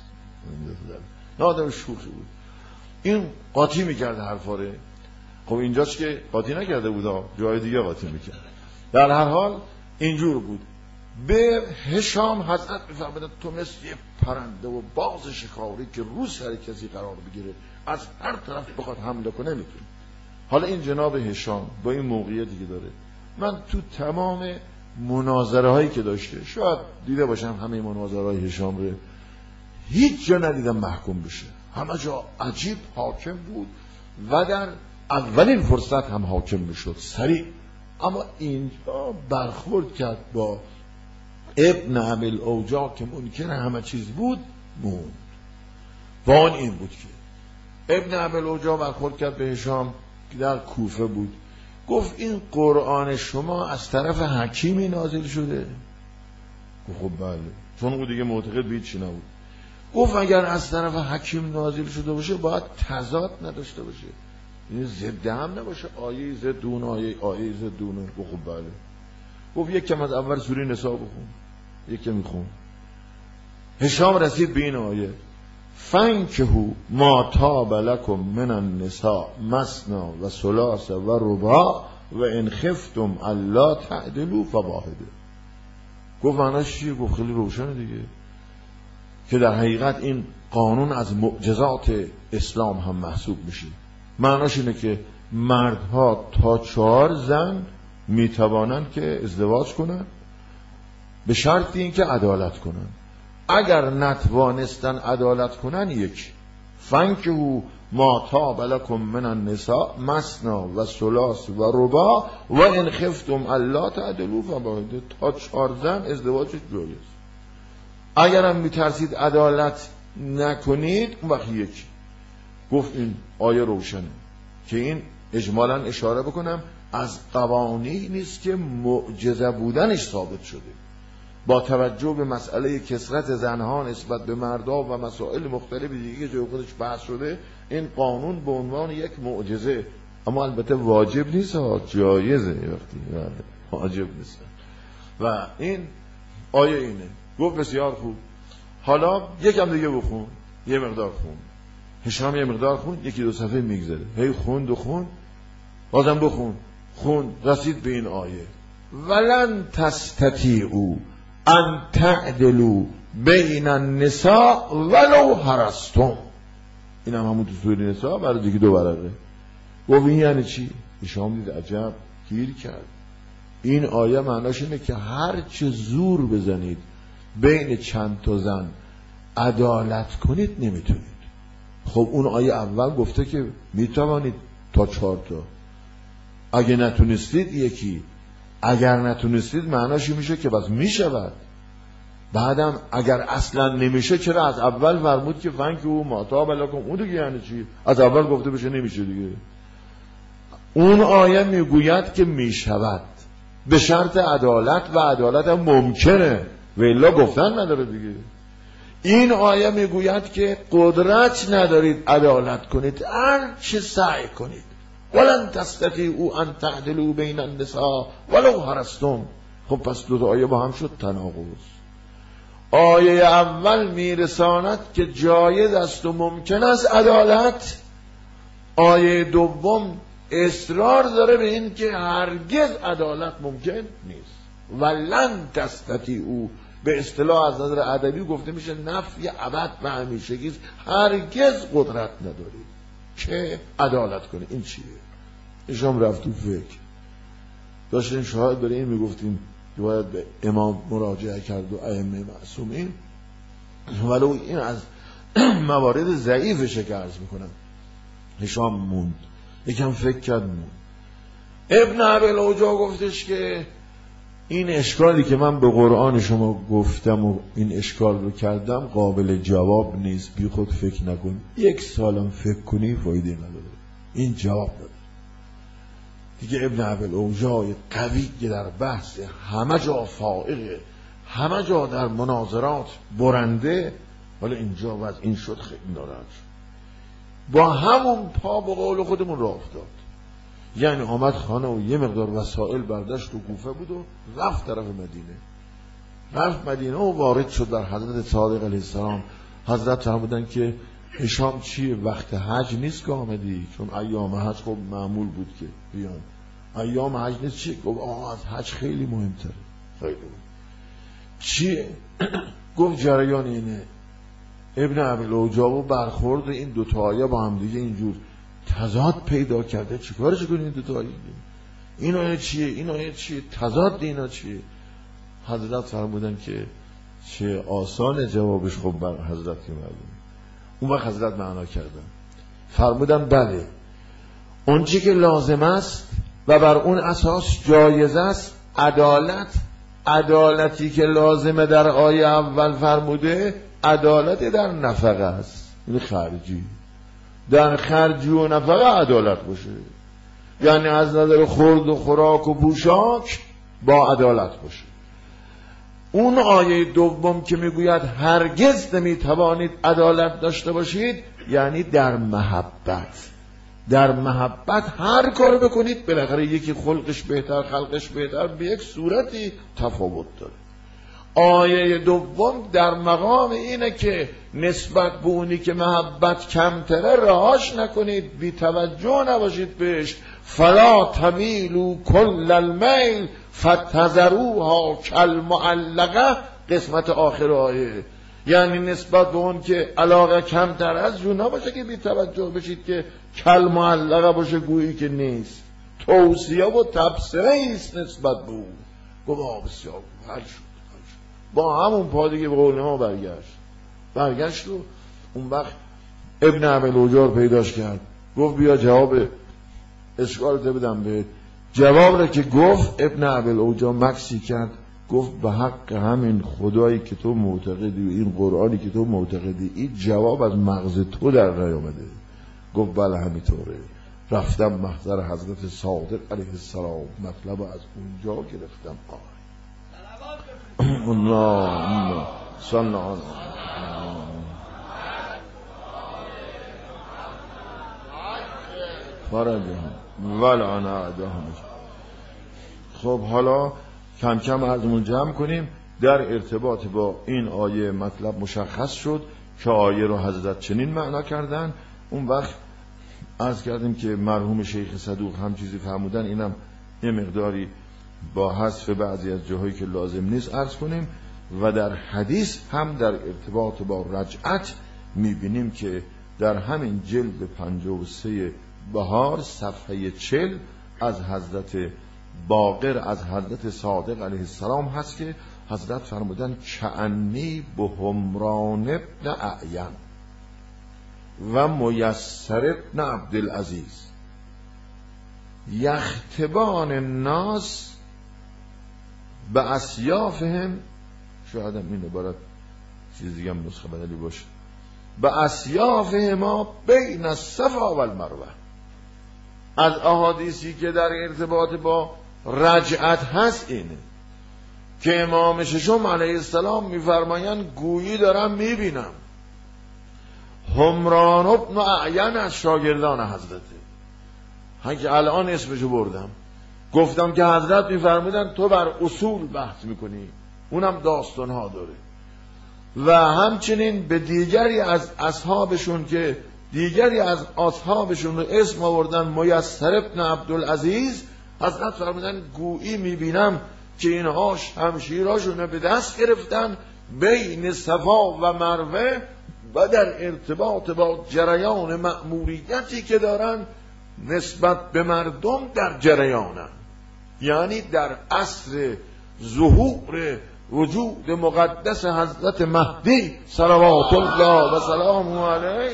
Speaker 1: نه آدم شوخی بود، این قاطی میکرد حرفاره. خب اینجاست که قاطی نکرده بود، جای دیگه قاطی میکرد. در هر حال اینجور بود. به هشام حضرت میفرمودن تو مثل یه پرنده و باز شکاری که رو سر کسی قرار بگیره از هر طرف بخواد حمله کنه میتونه. حالا این جناب هشام با این موقعیتی که داره، من تو تمام مناظره هایی که داشته، شاید دیده باشم همه مناظره های هشام رو هیچ جا ندیدم محکوم بشه، همه جا عجیب حاکم بود و در اولین فرصت هم حاکم میشد سریع. اما اینجا برخورد کرد با ابن عمل اوجا که منکر همه چیز بود، موند. و آن این بود که ابن عمل اوجا برخورد کرد به هشام که در کوفه بود، گفت این قرآن شما از طرف حکیمی نازل شده؟ گفت خب بله، چون او دیگه معتقد به هیچی نبود. گفت اگر از طرف حکیم نازل شده باشه باید تضاد نداشته باشه، این ضد هم نباشه، آیه ضد اون آیه، آیه ضد اون. گفت خب بله. گفت یک کم از اول سوره نساء بخون، یک کم میخون. هشام رسید به این آیه فانکحوا ما طاب لکم من النساء مثنی و ثلاث و رباع و ان خفتم الا تعدلوا فواحده. گفت معناش چیه؟ گفت خیلی روشنه دیگه، که در حقیقت این قانون از معجزات اسلام هم محسوب میشه. معناش اینه که مردها تا چهار زن میتوانند که ازدواج کنن به شرط اینکه عدالت کنن. اگر نتوانستن عدالت کنن، یک فانکحوا ما طاب لکم من النساء مثنی و ثلاث و رباع و ان خفتم الا تعدلوا فواحده. تا چهار زن ازدواجش جایز. اگرم میترسید عدالت نکنید، اون وقت یک. گفت این آیه روشنه که این اجمالا اشاره بکنم از قوانینی نیست که معجزه بودنش ثابت شده. با توجه به مسئله کثرت زنها نسبت به مردا و مسائل مختلف دیگه که جای خودش بحث شده، این قانون به عنوان یک معجزه، اما البته واجب نیست ها، جایزه، وقتی واجب نیست. و این آیه اینه. گفت بسیار خوب، حالا یکم دیگه بخون. یه مقدار خون هشام، یه مقدار خون، یکی دو صفحه میگذره، هی خوند و خون، بازم بخون، خون، رسید به این آیه ولن تستطیعوا ان تعدلوا بین النساء ولو حرصتم. این هم همون تو سوره نساء برای دیگه دو برقه. گفت این یعنی چی؟ هشام دید عجب، گیر کرد. این آیه معناش اینه که هر چه زور بزنید بین چند تا زن عدالت کنید نمیتونید. خب اون آیه اول گفته که میتوانید تا چهار تا، اگه نتونستید یکی، اگر نتونستید معناش میشه که بس میشود. بعدم اگر اصلا نمیشه چرا از اول فرمود که فانکحوا ما طاب لکم؟ اون دیگه یعنی چی؟ از اول گفته بشه نمیشه دیگه. اون آیه میگوید که میشود به شرط عدالت، و عدالت هم ممکنه و الا گفتن نداره دیگه. این آیه میگوید که قدرت ندارید عدالت کنید، هر چه سعی کنید ولن تستطیعوا ان تعدلوا بین النساء ولو حرصتم. خب پس دو تا آیه با هم شد تناقض. آیه اول میرساند که جایز است و ممکن است عدالت، آیه دوم اصرار داره به این که هرگز عدالت ممکن نیست. ولن تستطیعوا به اصطلاح از نظر ادبی گفته میشه نفی ابد و همیشگی، هرگز قدرت ندارید که عدالت کنه. این چیه؟ اشام رفت تو فکر داشتیم شاهد برای این میگفتیم که باید به امام مراجعه کرد و ائمه معصومین، ولو این از موارد ضعیفش که عرض میکنم. هشام موند، یکم فکر کرد موند. ابن ابی‌الاوجاع گفتش که این اشکالی که من به قرآن شما گفتم و این اشکال رو کردم قابل جواب نیست، بی خود فکر نکن، یک سالم فکر کنی فایده نداره، این جواب نداره دیگه. ابن ابی‌الاوجاع قوی که در بحث همه جا فائقه، همه جا در مناظرات برنده، ولی اینجا وضع این شد خیلی ناراحت شد. با همون پا به قول خودمون راه افتاد، یعنی آمد خانه و یه مقدار وسائل برداشت و کوفه بود و رفت طرف مدینه. رفت مدینه و وارد شد در حضرت صادق علیه السلام. حضرت فرمودن که هشام چیه، وقت حج نیست که آمدی؟ چون ایام حج خب معمول بود که بیان. ایام حج نیست چیه؟ گفت آه از حج خیلی مهمتره. خیلی مهم. چیه؟ گفت جریان اینه. ابن ابی‌الاوجاع و برخورد این دو تا آیه با هم دیگه اینجور تضاد پیدا کرده، چیکارش کنید این دو تا آیه؟ این آیه چیه؟ این آیه چیه؟ تضاد اینا چیه؟ حضرت فرمودن که چه آسان جوابش. خب بر حضرت که معلومه. اون وقت حضرت معنا کردن، فرمودن بله اون چی که لازم است و بر اون اساس جایز است عدالت. عدالتی که لازمه در آیه اول فرموده عدالت در نفقه است، این خرجی، در خرج و نفقه عدالت باشه، یعنی از نظر خورد و خوراک و پوشاک با عدالت باشه. اون آیه دوم که میگوید هرگز نمیتوانید عدالت داشته باشید، یعنی در محبت. در محبت هر کار بکنید بالاخره یکی خلقش بهتر خلقش بهتر به یک صورتی تفاوت داره. آیه دوم در مقام اینه که نسبت به اونی که محبت کمتره رهاش نکنید، بی توجه نباشید بهش. فلا تمیلوا کل المیل فتذروها کالمعلقه، قسمت آخر آیه. یعنی نسبت به اون که علاقه کمتر از جون نباشه که بی توجه بشید که کالمعلقه باشه گویی که نیست. توصیه و تبصره است نسبت به اون. گفت بسیار حل شد، با همون پا دیگه به قول ما برگشت برگشت و اون وقت ابن ابی الاوجاع پیداش کرد، گفت بیا جواب اشکالت بدم به. جواب را که گفت ابن ابی الاوجاع مکسی کرد، گفت به حق همین خدایی که تو معتقدی و این قرآنی که تو معتقدی، این جواب از مغز تو در نیامده. گفت بله همینطوره. رفتم محضر حضرت صادق علیه السلام، مطلب از اونجا گرفتم. اللهم صل علی فرجهم ولعن اعداهم. خب حالا کم کم عرضمون جمع کنیم. در ارتباط با این آیه مطلب مشخص شد که آیه رو حضرت چنین معنا کردن. اون وقت عرض کردیم که مرحوم شیخ صدوق هم چیزی فرمودن، اینم یه مقداری با حذف بعضی از جاهایی که لازم نیست عرض کنیم. و در حدیث هم در ارتباط با رجعت میبینیم که در همین جلد پنجاه و سه بهار صفحه چل از حضرت باقر از حضرت صادق علیه السلام هست که حضرت فرمودن کعنی به همران ابن اعین و میسر ابن عبدالعزیز یختبان الناس به اسیافهم. شاید هم این عبارت چیز دیگه هم نسخه بدلی باشه. به اسیافهما بین الصفا و المروه. از احادیثی که در ارتباط با رجعت هست اینه که امام ششم علیه السلام میفرمایند گویی دارم میبینم همران ابن اعین از شاگردان حضرته. هم که الان اسمشو بردم، گفتم که حضرت میفرمودن تو بر اصول بحث میکنی، اونم داستانها داره. و همچنین به دیگری از اصحابشون که دیگری از اصحابشون رو اسم آوردن میسر ابن عبدالعزیز، حضرت فرمودن گویی میبینم که اینها شمشیراشون به دست گرفتن بین صفا و مروه و در ارتباط با جریان مأموریتی که دارن نسبت به مردم در جریانن. یعنی در عصر ظهور وجود مقدس حضرت مهدی صلوات الله و سلامه علیه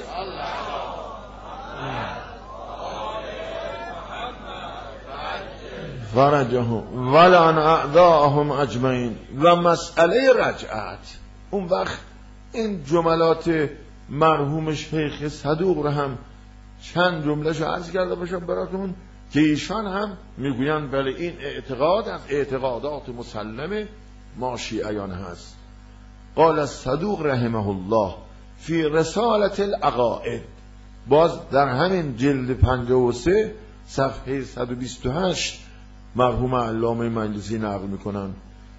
Speaker 1: فرجهم ولعن اعداءهم اجمعین. و مسئله رجعت، اون وقت این جملات مرحوم شیخ صدوق رو هم چند جملهشو عرض کرده باشم براتون که ایشان هم میگویند بله این اعتقاد از اعتقادات مسلم ما شیعیان هست. قال الصدوق رحمه الله فی رسالة العقائد، باز در همین جلد پنجاه و سه صفحه صد و بیست و هشت مرحوم علامه مجلسی نقل میکنن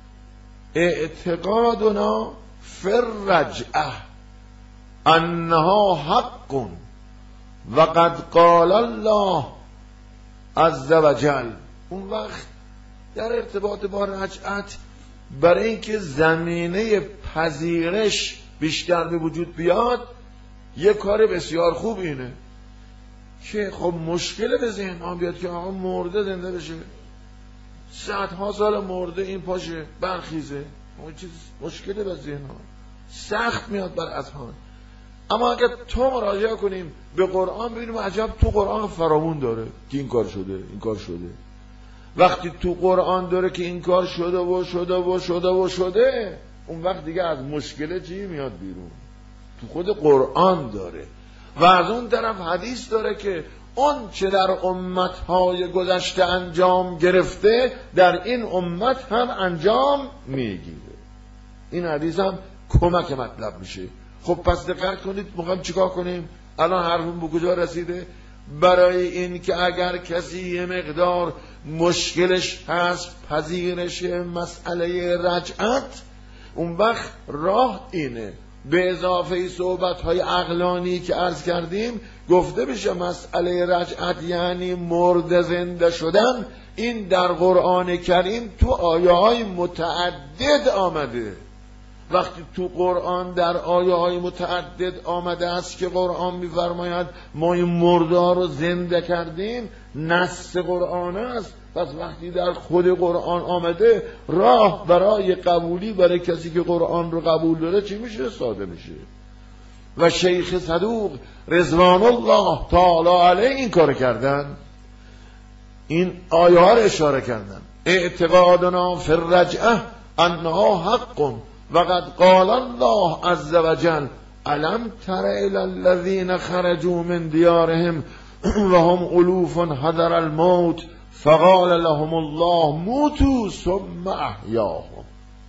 Speaker 1: اعتقادنا فی الرجعه انها حق و قد قال الله عز وجل. اون وقت در ارتباط با رجعت برای اینکه زمینه پذیرش بیشتر به وجود بیاد یه کار بسیار خوب اینه که خب مشکل به ذهن ها بیاد که آقا مرده زنده بشه، صدها سال مرده این پاشه برخیزه، چیز مشکل به ذهن ها سخت میاد بر اذهان. اما اگر تو مراجعه کنیم به قرآن ببینیم عجب تو قرآن فراوون داره که این کار شده این کار شده. وقتی تو قرآن داره که این کار شده و شده و شده و شده، اون وقت دیگه از مشکل چی میاد بیرون؟ تو خود قرآن داره. و از اون طرف حدیث داره که اون چه در امتهای گذشته انجام گرفته در این امت هم انجام میگیره. این حدیث هم کمک مطلب میشه. خب پس دقت کنید میخوایم چیکار کنیم؟ الان حرفم به کجا رسیده؟ برای این که اگر کسی یه مقدار مشکلش هست پذیرش مسئله رجعت اون وقت راه اینه. به اضافه صحبت‌های عقلانی که عرض کردیم گفته بشه مسئله رجعت یعنی مرده زنده شدن، این در قرآن کریم تو آیه‌های متعدد آمده. وقتی تو قرآن در آیه‌های متعدد آمده است که قرآن می‌فرماید ما این مرده رو زنده کردیم، نص قرآن است. پس وقتی در خود قرآن آمده، راه برای قبولی برای کسی که قرآن رو قبول داره چی میشه؟ ساده میشه. و شیخ صدوق رضوان الله تعالی علیه این کار کردن، این آیه ها رو اشاره کردن. اعتقادنا فی الرجعه انها حق وقد قال الله عز وجل الم تر الی الذین خرجوا من دیارهم وهم الوف حذر الموت فقال لهم الله موتوا ثم احیاهم.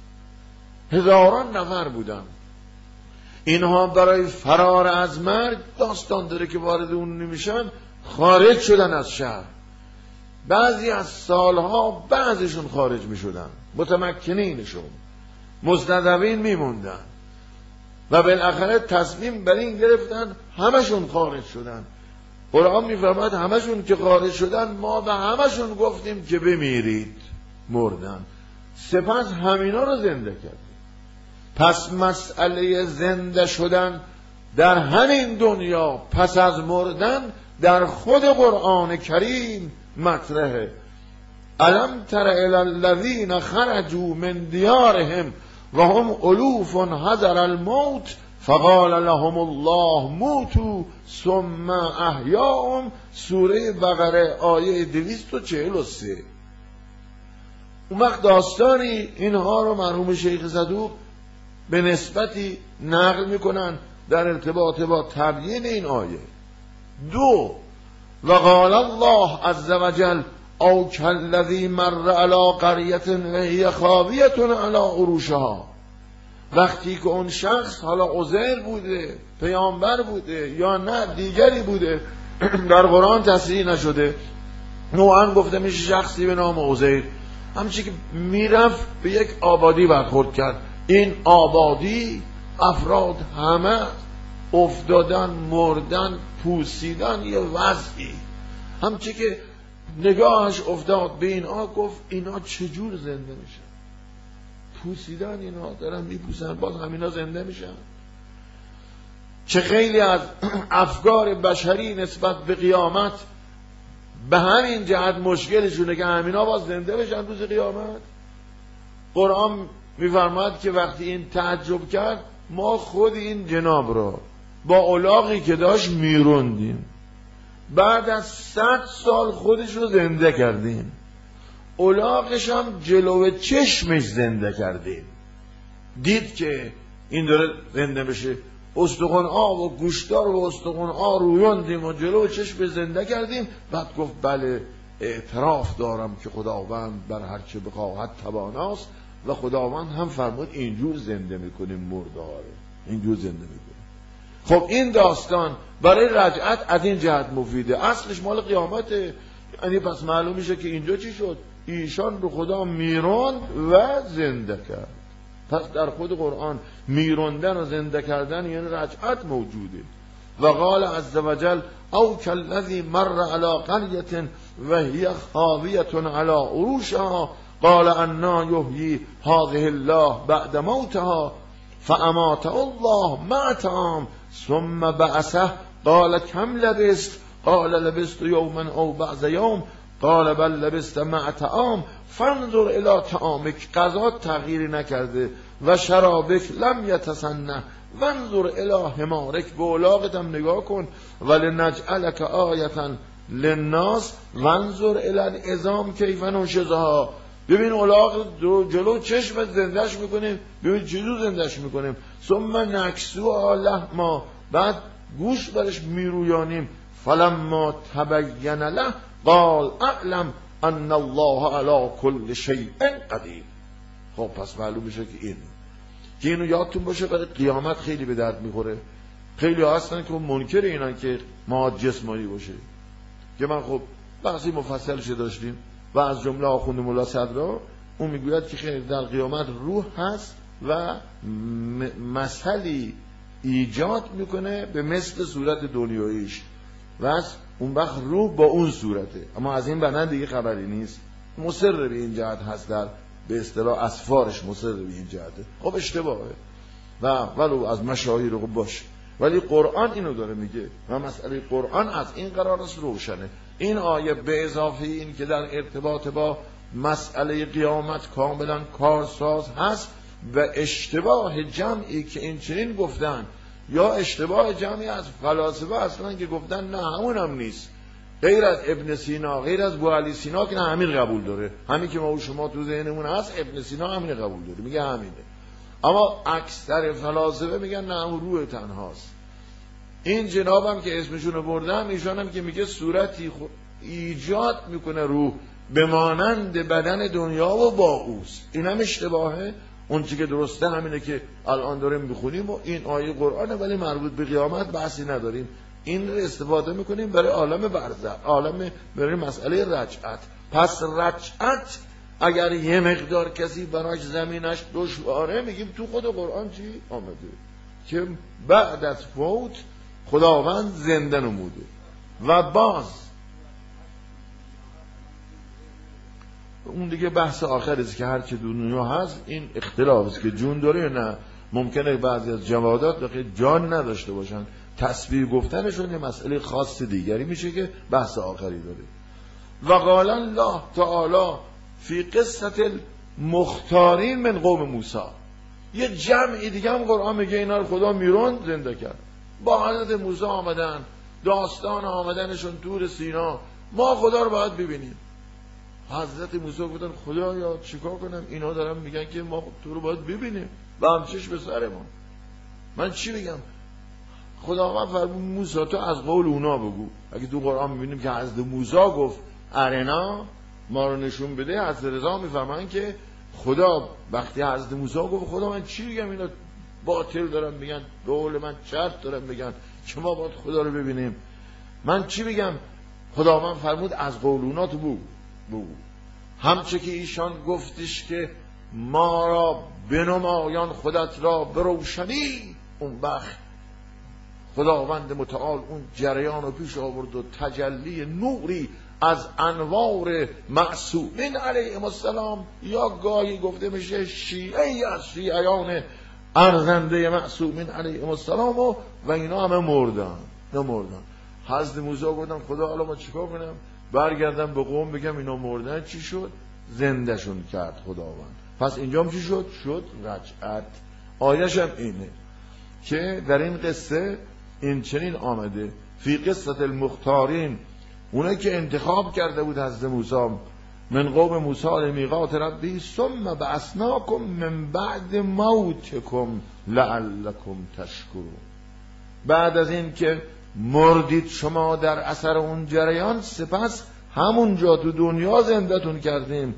Speaker 1: هزاران نفر بودن، اینها برای فرار از مرگ، داستان داره که وارد اون نمیشن، خارج شدن از شهر. بعضی از سالها بعضیشون خارج میشدن، متمکنینشون مستضعفین میموندن و بالاخره تصمیم بر این گرفتن همشون خارج شدن. قرآن میفرماید همشون که خارج شدن ما به همشون گفتیم که بمیرید، مردن، سپس همینا رو زنده کردیم. پس مسئله زنده شدن در همین دنیا پس از مردن در خود قرآن کریم مطرحه. الم تر الی الذین خرجوا من دیارهم و هم الوف حذر الموت فقال لهم الله موتوا ثم احیاهم. سوره بقره آیه دویست و چهل و سه. اون وقت داستانی اینها رو مرحوم شیخ صدوق به نسبتی نقل میکنن در ارتباط با تبیین این آیه. دو، و قال الله عز وجل او کالذی مر علی قریة وهی خاویة علی عروشها. وقتی که اون شخص، حالا عزیر بوده، پیامبر بوده یا نه دیگری بوده، در قرآن تصریح نشده، نوعا گفته میشه شخصی به نام عزیر، همچی که میرفت به یک آبادی برخورد کرد. این آبادی افراد همه افتادن، مردن، پوسیدن، یه وضعی. همچی که نگاهش افتاد به اینا گفت اینا چجور زنده میشن؟ پوسیدن، اینا دارن میپوسن باز همینا زنده میشن. چه خیلی از افکار بشری نسبت به قیامت به همین جهت مشکلشونه که همینا باز زنده بشن روز قیامت. قرآن میفرماید که وقتی این تعجب کرد ما خود این جناب را با الاغی که داشت میروندیم، بعد از صد سال خودش رو زنده کردیم، الاغش هم جلو چشمش زنده کردیم. دید که این داره زنده بشه، استخوان آ و گوشتار و استخوان آ رویاندیم و جلو چشم زنده کردیم. بعد گفت بله اعتراف دارم که خداوند بر هر چه بخواهد تواناست و خداوند هم فرمود اینجور زنده میکنیم مرده ها رو، اینجور زنده میکنیم. خب این داستان برای رجعت از این جهت مفیده، اصلش مال قیامته. یعنی پس معلوم میشه که اینجا چی شد؟ ایشان رو خدا میراند و زنده کرد. پس در خود قرآن میراندن و زنده کردن یعنی رجعت موجوده. و قال عز وجل او کالذی مر علی قریة و هی خاویة علی عروشها قال انا یحیی هذه الله بعد موتها فاماته الله مع طعام ثم بعثه قال کم لبست قال لبست یوما او بعض یوم قال بل لبست مع طعام فانظر الی طعامک، غذا تغییری نکرده، و شرابک لم یتسنه وانظر الی حمارک، به الاغت هم نگاه کن، ولنجعلک آیة للناس وانظر الی العظام کیف ننشزها. ببین الاغ جلو چشم زندهش میکنیم، ببین چجور زندهش میکنیم، ثم نکسوها لحما، بعد گوش برش میرویانیم، فلما تبین له قال اعلم ان الله علی کل شیء قدیر. خب پس معلوم میشه که این که اینو یادتون باشه برای قیامت خیلی به درد میخوره. خیلی ها هستن که منکر اینن که مواد جسمانی باشه، که من خب بحثی مفصلش داشتیم و از جمله آخوند مولا صدرا اون میگوید که خیلی در قیامت روح هست و مثلی ایجاد میکنه به مثل صورت دنیاییش و از اون وقت روح با اون صورته، اما از این بدن دیگه خبری نیست. مصر به این جهت هست، در به اصطلاح اسفارش مصر به این جهته. خب اشتباهه و ولو از مشاهیر رو باشه، ولی قرآن اینو داره میگه و مسئله قرآن از این قرار است روشنه. این آیه به اضافه این که در ارتباط با مسئله قیامت کاملا کارساز هست و اشتباه جمعی که این چنین گفتن یا اشتباه جمعی از فلاسفه اصلا که گفتن نه همون هم نیست، غیر از ابن سینا، غیر از بوعلی سینا که نه همین قبول داره، همین که ما و شما تو ذهنمون هست ابن سینا همین قبول داره، میگه همینه. اما اکثر فلاسفه میگن نه همون روح تنهاست. این جنابم که اسمشونو بردم ایشانم که میگه صورتی ایجاد میکنه روح به مانند بدن دنیا و با اوست. این هم اشتباهه. اون چی که درسته همینه که الان داریم میخونیم و این آیه قرآنه، ولی مربوط به قیامت بحثی نداریم. این رو استفاده میکنیم برای عالم برزخ، عالم برای مسئله رجعت. پس رجعت اگر یه مقدار کسی براش زمینش دشواره، میگیم تو خود قرآن چی آمده که بعد از فوت خداوند زنده نموده. و باز اون دیگه بحث آخر است که هر چه دنیا هست این اختلاف است که جون داره یا نه. ممکنه بعضی از جوادات بخیر جان نداشته باشن، تصویر گفتنشون یه مسئله خاص دیگری میشه که بحث آخری داره. و قال الله تعالی فی قصه المختارین من قوم موسی، یه جمعی دیگه هم قرآن میگه اینا رو خدا میرون زنده کرد. با حضرت موسی آمدن، داستان آمدنشون تور سینا، ما خدا رو باید ببینیم. حضرت موسی گفتن خدایا چیکار کنم؟ اینا دارن میگن که ما تو رو باید ببینیم و همچش به سرمون. من چی بگم؟ خداوند فرمود موسی تو از قول اونا بگو. اگه تو قرآن میبینیم که حضرت موسی گفت ارنا ما رو نشون بده، حضرت رضا میفهمن که خدا وقتی حضرت موسی گفت خدا من چی بگم اینا باطل دارن میگن، دول من چرت دارن میگن که ما باید خدا رو ببینیم، من چی بگم؟ خداوند فرمود از قول اونا تو بگو. بگو همچه که ایشان گفتش که ما را بنمایان خودت را بروشنی، اون وقت خداوند متعال اون جریان رو پیش آورد و تجلی نوری از انوار معصومین علیهم السلام، یا گاهی گفته میشه شیعه از شیعیان ارزنده معصومین علیهم السلام و, و اینا همه مردن نمردن. حضرت موسی گفتن خدا الان ما چیکار کنم؟ برگردم به قوم بگم اینا مردن؟ چی شد؟ زندهشون کرد خداوند. پس اینجام چی شد؟ شد رجعت. آیش هم اینه که در این قصه این چنین آمده فی قصه المختارین، اونه که انتخاب کرده بود حضرت موسی من قوم موسی لمیقات ربی ثم بعثناکم من بعد موتکم لعلکم تشکرون. بعد از این که مردید شما در اثر اون جریان، سپس همونجا تو دنیا زنده‌تون کردیم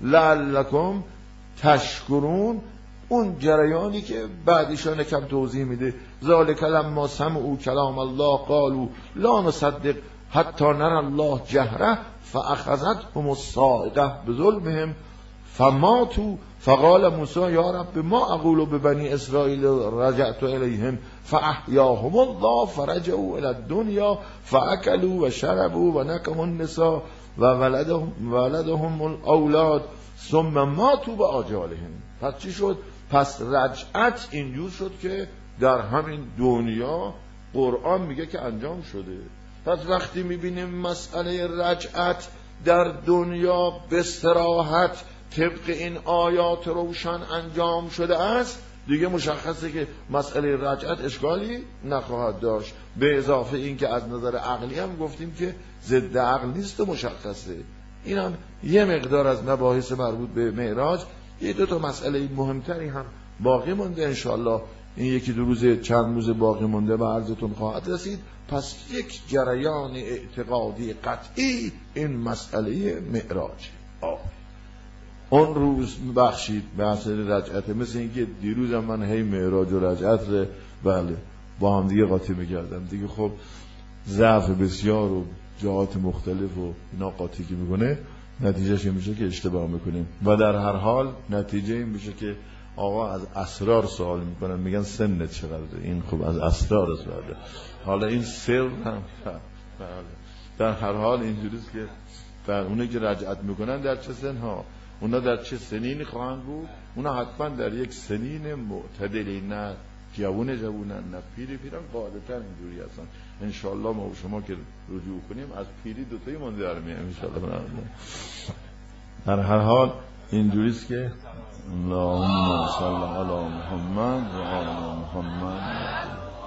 Speaker 1: لعلکم تشکرون. اون جریانی که بعدیشان کم توضیح میده ذالک لما سمعوا کلام الله قالوا لا نصدق حتی نرى الله جهره فاخذتهم الصاعقه بظلمهم فماتوا فقال موسی یا رب ما اقول ببنی اسرائیل رجعت الیهم فاحیاهم الله فرجعوا الى الدنیا فاکلوا و شربوا و نکحوا النساء و ولدهم ولدهم الاولاد ثم ماتوا باجالهم. پس چی شد؟ پس رجعت اینجور شد که در همین دنیا قرآن میگه که انجام شده. پس وقتی میبینیم مسئله رجعت در دنیا به صراحت طبق این آیات روشن انجام شده است، دیگه مشخصه که مسئله رجعت اشکالی نخواهد داشت. به اضافه این که از نظر عقلی هم گفتیم که ضد عقل نیست و مشخصه. این هم یه مقدار از مباحث مربوط به معراج. یه دو تا مسئله مهمتری هم باقی مونده، انشاءالله این یکی دو روز چند روز باقی مونده و عرضتون خواهد رسید. پس یک جریان اعتقادی قطعی این مسئله معراج. آه. اون روز بخشید بحث رجعت، مثل اینکه دیروز هم من هی معراج و رجعت رو بله با هم دیگه قاطی می‌کردم دیگه. خب ضعف بسیار و جهات مختلف و اینا قاطی که میکنه، نتیجهش این میشه که اشتباه میکنیم و در هر حال نتیجه این میشه که
Speaker 2: آقا از اسرار سوال میکنن، میگن سنت چقدره؟ این خب از اسرار سواله. حالا این سر هم در هر حال اینجوریست که در اونایی که رجعت میکنن در چه سن ها، اونا در چه سنینی خواهند بود؟ اونا حتما در یک سنین معتدلی، نه جوون جوونن نه پیری پیرن، غالبا اینجوری هستن. انشالله ما و شما که رجوع کنیم از پیری دوتایی من در میام انشالله. در هر حال اینجوریست که اللهم صل علی محمد و آل محمد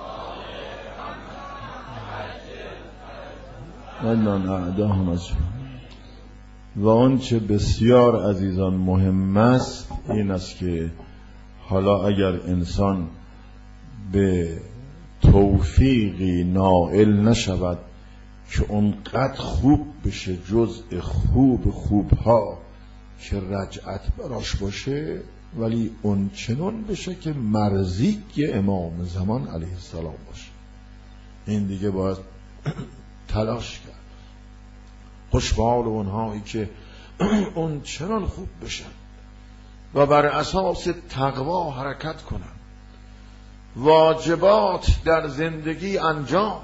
Speaker 2: ولن اعدهم از. و آن چه بسیار عزیزان مهم است این است که حالا اگر انسان به توفیقی نائل نشود که اونقدر خوب بشه جزء خوب خوبها که رجعت براش باشه، ولی اون چنون بشه که مرضی امام زمان علیه السلام باشه، این دیگه باید تلاش کرد. خوشبال اونهایی که اون چنان خوب بشن و بر اساس تقوا حرکت کنن، واجبات در زندگی انجام،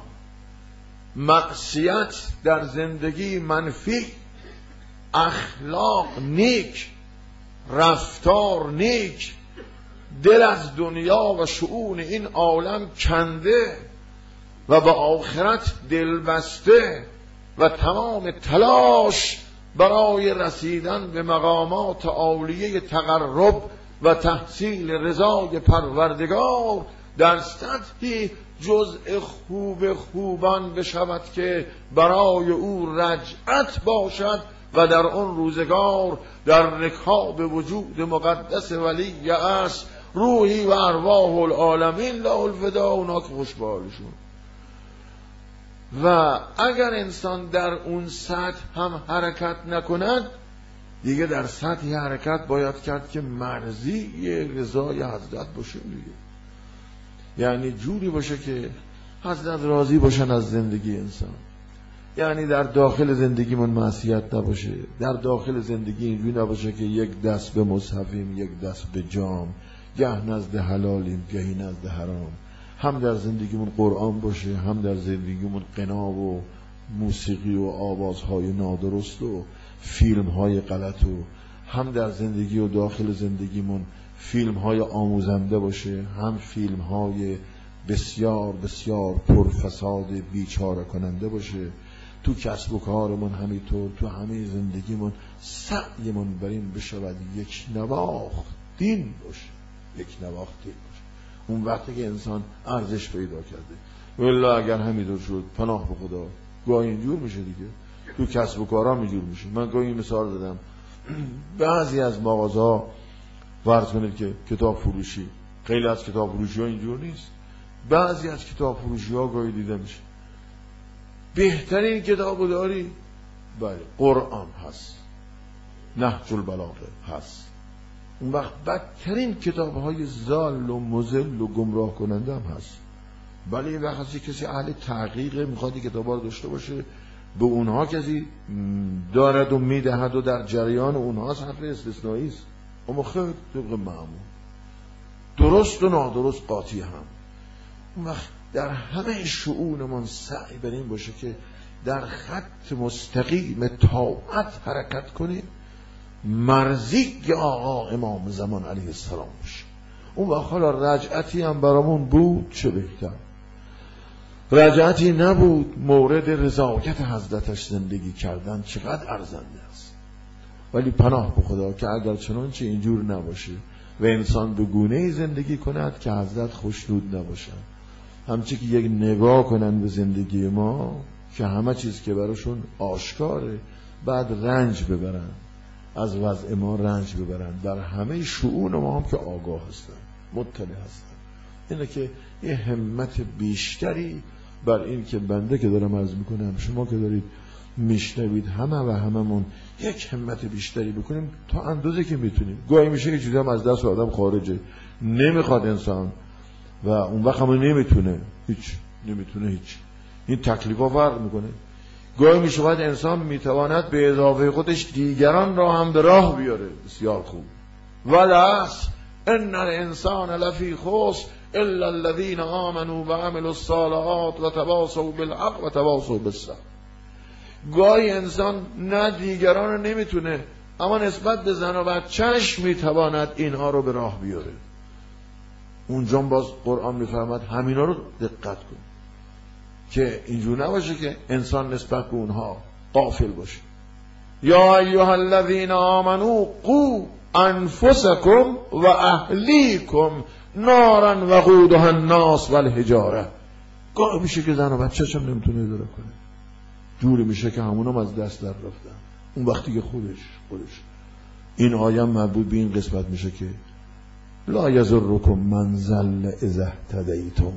Speaker 2: معصیت در زندگی منفی، اخلاق نیک، رفتار نیک، دل از دنیا و شؤون این عالم کنده و به آخرت دل بسته و تمام تلاش برای رسیدن به مقامات عالیه تقرب و تحصیل رضای پروردگار در سطحی جزء خوب خوبان بشود که برای او رجعت باشد و در اون روزگار در رکاب وجود مقدس ولی است روحی و ارواح العالمین له الفدا، اونا که خوشبالشون. و اگر انسان در اون سطح هم حرکت نکند، دیگه در سطحی حرکت باید کرد که مرضی رضای حضرت باشه دیگه. یعنی جوری باشه که حضرت راضی باشن از زندگی انسان، یعنی در داخل زندگیمون معصیت نباشه، در داخل زندگی اینجوری نباشه که یک دست به مصحفیم یک دست به جام، گه نزد حلالیم گهی نزد حرام، هم در زندگیمون قرآن باشه، هم در زندگیمون غنا و موسیقی و آوازهای نادرست و فیلمهای غلط، و هم در زندگی و داخل زندگیمون فیلمهای آموزنده باشه، هم فیلمهای بسیار بسیار پرفساد بیچاره کننده باشه. تو کسب و کارمون همینطور، تو همه زندگیمون سعیمون بر این بشود یک نواخت دین باشه، یک نواخت دین باشه. اون وقتی که انسان ارزش پیدا کرده. والله اگر همینطور شد پناه به خدا گاهی اینجور میشه دیگه. تو کسب و کارا اینجور میشه. من گاهی مثال دادم، بعضی از مغازه‌ها فرض کنید که کتاب فروشی، خیلی از کتاب فروشی ها اینجور نیست. بعضی از کتاب فروشی ها گاهی دیده میشه بهترین کتابو داری، بله قرآن هست، نهج البلاغه هست. اون وقت بدترین کتاب های ضال و مضل و گمراه کننده هم هست. بله این وقت هستی کسی اهل تحقیق میخواد کتاب ها رو داشته باشه، به اونها کسی دارد و میدهد و در جریان اونها حرف استثنایی است، اما خیلی طبق معمول درست و نادرست قاطی هم. اون وقت در همه شؤونمون سعی بر این باشه که در خط مستقیم طاعت حرکت کنیم، مرضی آقا امام زمان علیه السلام باشه. اون وقت حالا رجعتی هم برامون بود چه بهتر، رجعتی نبود مورد رضایت حضرتش زندگی کردن چقدر ارزنده است. ولی پناه به خدا که اگر چنانچه اینجور نباشه و انسان به گونه‌ای زندگی کند که حضرت خوشنود نباشن، همچه که یک نگاه کنن به زندگی ما که همه چیز که براشون آشکاره، بعد رنج ببرن، از وضع ما رنج ببرن، در همه شؤون ما هم که آگاه هستن، مطلع هستن. اینه که یه همت بیشتری بر این که بنده که دارم عرض میکنم، شما که دارید میشنوید، همه و هممون یک همت بیشتری بکنیم تا اندازه که میتونیم. گاهی میشه که چیزی هم از دست آدم خارجه، نمیخواد انسان و اون وقت هم نمیتونه، هیچ نمیتونه هیچ، این تکلیفا فرق میکنه. گاهی میشه باید انسان میتواند به اضافه خودش دیگران را هم به راه بیاره، بسیار خوب. ولی ان الانسان لفی خسر الا الذین آمنوا و عملوا الصالحات و تواصوا بالحق و تواصوا بالصبر. گاهی انسان نه دیگران رو نمیتونه، اما نسبت به زن و بچه‌اش میتواند اینها رو به راه بیاره. اونجا باز قرآن میفرماد همینا رو دقت کن که اینجور نباشه که انسان نسبت به اونها غافل باشه. یا ایها الذین آمنوا قوا انفسکم و اهلیکم نارا وقودها الناس والحجاره. گاهی میشه که زن و بچه‌ش هم نمیتونه اداره کنه، جوری میشه که همونم از دست در رفتن. اون وقتی که خودش خودش این آیه مربوط به این قسمت میشه که لا یضرکم من ضل اذا اهتدیتم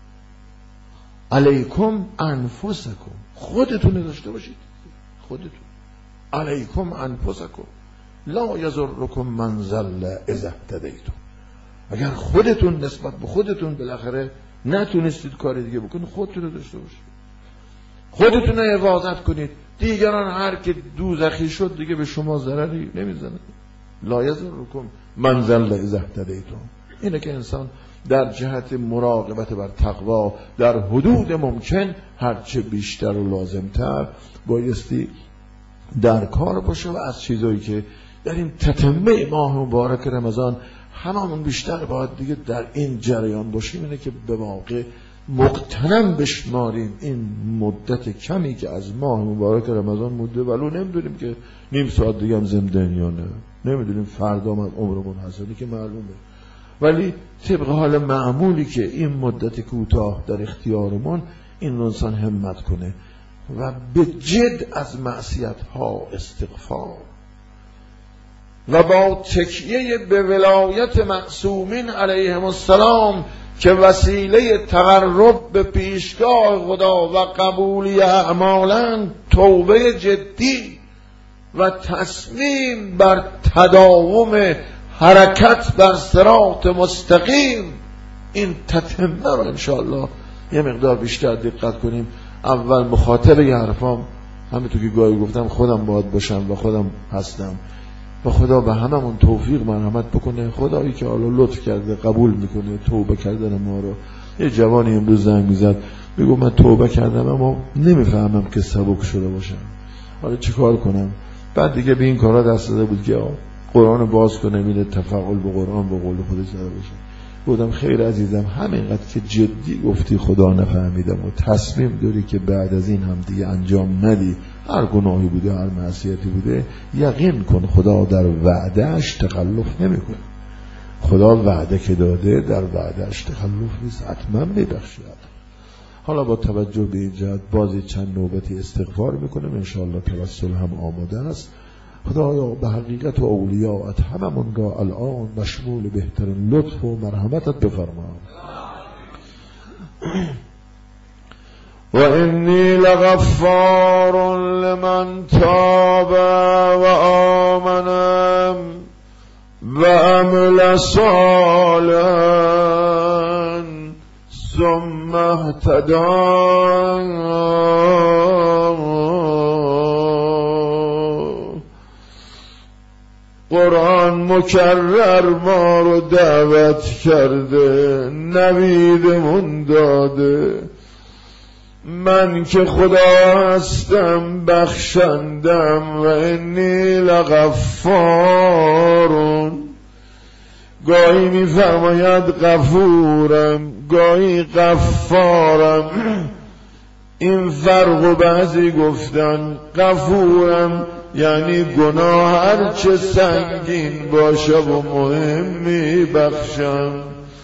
Speaker 2: علیکم انفسکم. خودتون داشته باشید، خودتون. علیکم انفسکم لا یضرکم من ضل اذا اهتدیتم. اگر خودتون نسبت به خودتون بالاخره نتونستید کار دیگه بکنید، خودتون رو داشته باشید، خودتون رو حفاظت کنید. دیگران هر که دوزخی شد دیگه به شما ضرری نمیزنه. لا یضرکم من ضل اذا اهتدیتم. اینه که انسان در جهت مراقبت بر تقوا در حدود ممکن هرچه بیشتر و لازمتر بایستی در کار باشه و از چیزایی که در این تتمه ماه مبارک رمضان هممون بیشتر باید دیگه در این جریان باشیم، اینه که به واقع مقتنم بشماریم این مدت کمی که از ماه مبارک رمضان مونده، ولو نمیدونیم که نیم ساعت دیگه هم زندن یا نه، نمیدونیم فردا من عمرمون هستنی که معلومه، ولی طبق حال معمولی که این مدت کوتاه در اختیارمون این انسان همت کنه و به جد از معصیت ها استغفار و با تکیه به ولایت معصومین علیهم السلام که وسیله تقرب به پیشگاه خدا و قبولی اعمالن، توبه جدی و تصمیم بر تداوم حرکت بر صراط مستقیم، این تتمه رو انشاءالله یه مقدار بیشتر دقت کنیم. اول مخاطب یه حرفام همینطور که گاهی گفتم خودم باید باشم و خودم هستم و خدا به هممون توفیق مرحمت بکنه. خدایی که حالا لطف کرده قبول میکنه توبه کردن ما رو. یه جوانی امروز زنگ میزد میگو من توبه کردم اما نمیفهمم که سبک شده باشم، حالا چیکار کنم؟ بعد دیگه به این کارا دست داده بود که قرآن باز کنم این تفاعل به قرآن به قول خودش زده باشه. بودم خیر عزیزم همینقدر که جدی گفتی خدا نفهمیدم و تصمیم داری که بعد از این هم دیگه انجام ندی، هر گناهی بوده هر معصیتی بوده، یقین کن خدا در وعدهش تخلف نمیکنه. خدا وعده که داده در وعدهش تخلف نیست، حتما میبخشه. حالا با توجه به این جهت بازی چند نوبتی استغفار میکنم، انشاءالله توسل هم آماده است. خدایا به حقیقت و اولیاءت هممون را الان مشمول بهترین لطف و مرحمتت بفرما. و انی لغفار لمن تاب و آمن و عمل صالحا ثم اهتدی. قرآن مکرر ما رو دعوت کرده، نویدمون داده. من که خدا هستم بخشندم و انی لغفارون. گاهی میفرماید غفورم، گاهی غفارم. این فرق و بعضی گفتن غفورم یعنی گناه هر چه سنگین باشه و مهم میبخشم،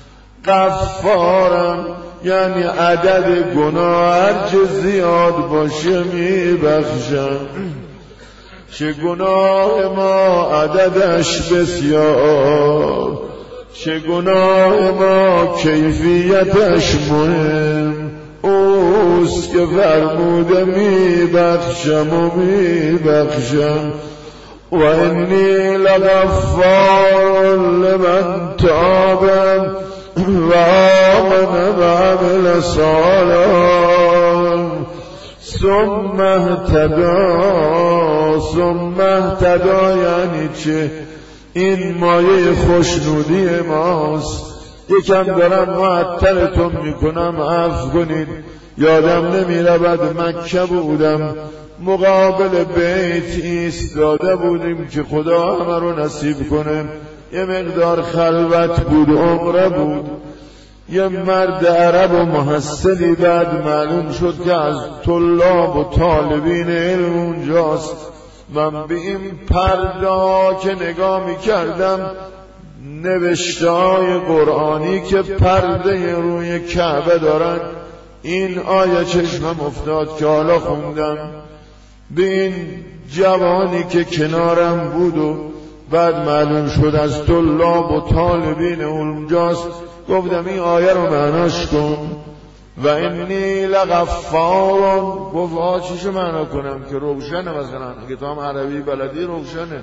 Speaker 2: غفارم یعنی عدد گناه هر چه زیاد باشه میبخشم. چه گناه ما عددش بسیار، چه گناه ما کیفیتش مهم، اوست که فرموده میبخشم و میبخشم. و انی لغفار لمن تاب و آمن و عمل صالحا ثم اهتدی. ثم اهتدی یعنی چه؟
Speaker 1: این مایه خوشنودی ماست. یکم دارم معطلتون میکنم، عفو کنید. یادم نمیرود مکه بودم، مقابل بیت ایستاده بودیم که خدا همه رو نصیب کنه. یه مقدار خلوت بود، عمره بود. یه مرد عرب و محصلی بعد معلوم شد که از طلاب و طالبین علم اونجاست. من به این پردا که نگاه میکردم، نوشته های قرآنی که پرده روی کعبه دارن، این آیه چشمم افتاد که حالا خوندم. به این جوانی که کنارم بود و بعد معلوم شد از طلاب و طالبین اونجاست، گفتم این آیه رو معناش کن. و انی لغفار. گفت آه چیشو معنا کنم که روشنه، مثلا اگه تو هم عربی بلدی روشنه.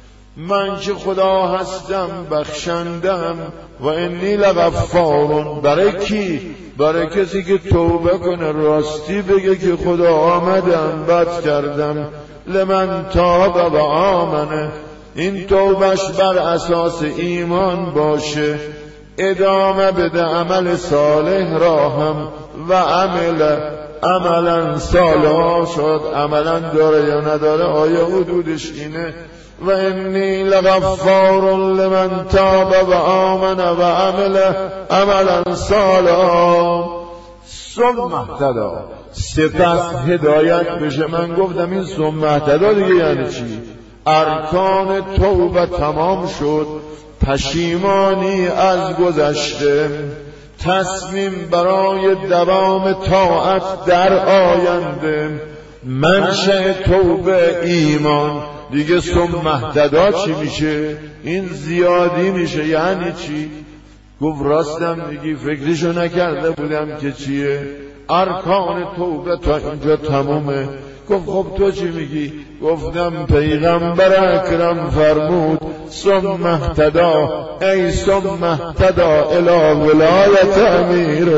Speaker 1: من که خدا هستم بخشندم. و انی لغفار. برای کی؟ برای کسی که توبه کنه، راستی بگه که خدا آمدم بد کردم. لمن تاب و آمنه. این توبش بر اساس ایمان باشه، ادامه بده عمل صالح را هم و عمل عملا صالح. شد عملا داره یا نداره، آیه حدودش اینه. و انی لغفار لمن تاب و آمن و عمل عملا صالح ثم اهتدی. سپس هدایت بشه. من گفتم این ثم اهتدی دیگه یعنی چی؟ ارکان توبه تمام شد، پشیمانی از گذشته، تصمیم برای دوام طاعت در آینده، منشأ توبه ایمان. دیگه ثم اهتدی چی میشه؟ این زیادی میشه. یعنی چی؟ گفت راستم میگی، فکرشو نکرده بودم که چیه. ارکان توبه تا اینجا تمومه. گفت خب تو چی میگی؟ گفتم پیغمبر اکرم فرمود ثم اهتدی، ای ثم اهتدی الی ولایت امیر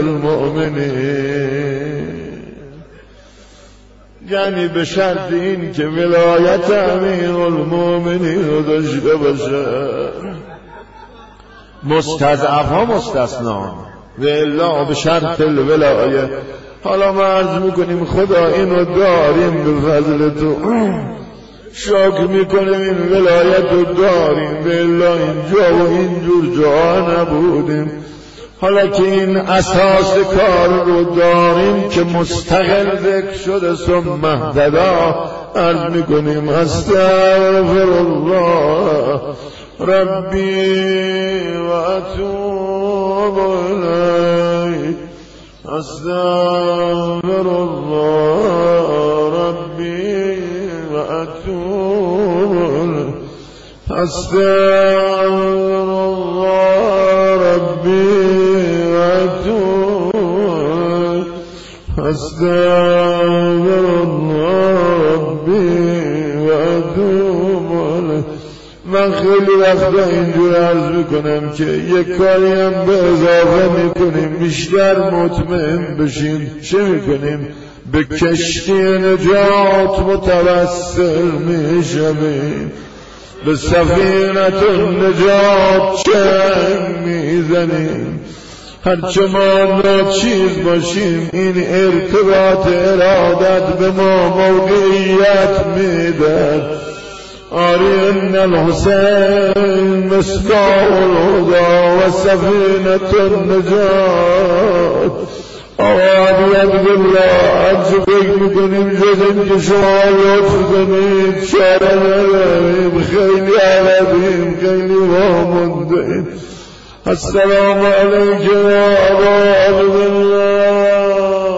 Speaker 1: المؤمنین. یعنی به شرط این که ولایت امیر المؤمنین رو داشته باشه. مستضعف ها مستثنا، و الا به شرط الولایه. حالا ما عرض میکنیم خدا اینو داریم به فضل تو، شکر میکنیم این ولایت رو داریم، به الا اینجا و اینجور جا نبودیم. حالا که این اساس کار رو داریم که مستقل ذکر شده ثم اهتدی، عرض میکنیم استغفر الله ربی و اتوب الیه. استغفر الله ربی و اتوب الیه. استغفر الله ربی و اتوب الیه. استغفر الله ربی و اتوب الیه. من خیلی وقتا اینجور عرض میکنم که یک کاری هم به اضافه میکنیم بیشتر مطمئن بشیم. چه میکنیم؟ به کشتی نجات متوسل میشویم، به سفینت نجات چنگ میزنیم. هرچه ما ناچیز باشیم این ارتباط ارادت به ما موقعیت میدن. آری ان الحسین مصباح الهدی و سفینة النجات. آوادیت بالله عجب فکر میکنیم جز این که شما لطف کنید چاره نداریم، خیلی عربیم، خیلی واموندیم. السلام علیک یا ابا عبدالله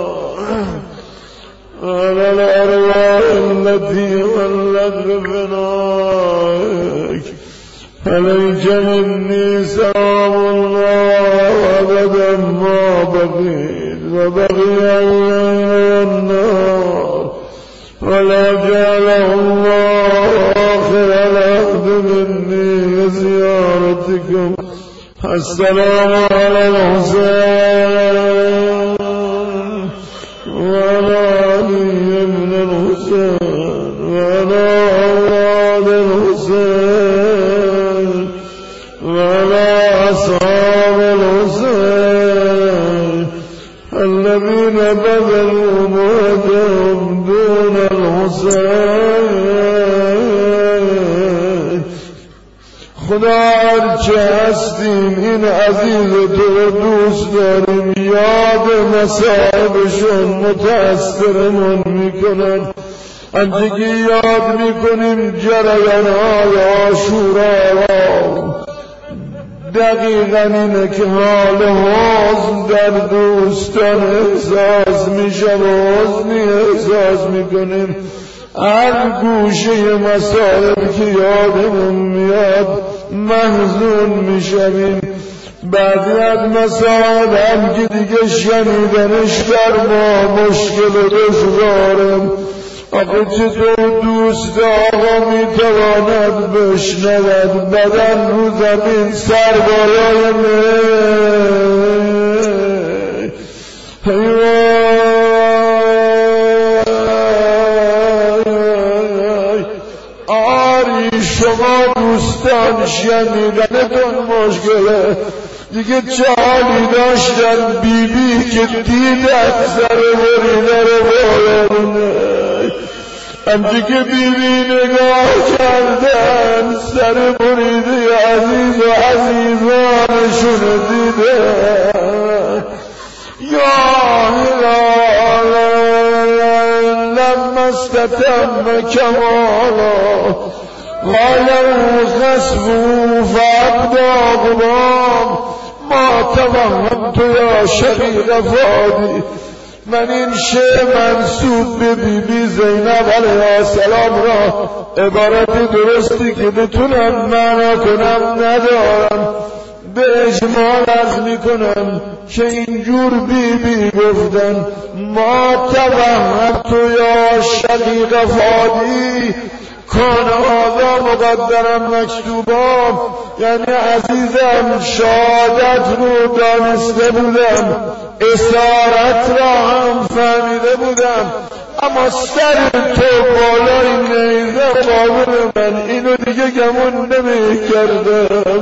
Speaker 1: وعلى الأرواح التي ولت بفنائك. عليك مني سلام الله أبدا ما بقيت وبقي الليل والنهار، ولا جعله الله آخر العهد مني لزيارتكم. السلام على الحسين وعلى علي بن الحسين وعلى أولاد الحسين
Speaker 3: خدا هرچه هستیم این عزیز تو رو دوست داریم، یاد مصائبشون متأثرمون میکنن. آنچه که یاد میکنیم جریان‌های عاشورا را دقیقاً اینه که حال حزن در دوستان احساس میشه و حزنی احساس میکنیم. هر گوشه مسائل که یادمون میاد محزون میشویم. بعضی از مسائل هم که دیگه شنیدنش در ما مشکل و دشوارم. آخه چطور دوست آقا میتواند بشنود بدن رو زمین سر بالای می آری شما دوستان شنیدنتون مشکله دیگه چه حالی داشتن بی بی که دیدن سر بریده رو بارونه. همچه که بی بی نگاه کردن سر بریده عزیز و عزیزانشون دیدن. یا هلال لما استتم کمالا غالوا خسبوا فأبدى غلام ما توهمت یا شقیق فادی. من این شعر منسوب به بی بی زینب علیه السلام را عبارت درستی که بتونم معنا کنم ندارم. به اجمال عرض میکنم که اینجور بی بی گفتن ما توهمت یا شقیق فادی کان آقا مقدرم مکتوبام، یعنی عزیزم شهادت رو دانسته بودم، اسارت را هم فهمیده بودم، اما سر تو بالای نیزه قابل من اینو دیگه گمون نمی کردم.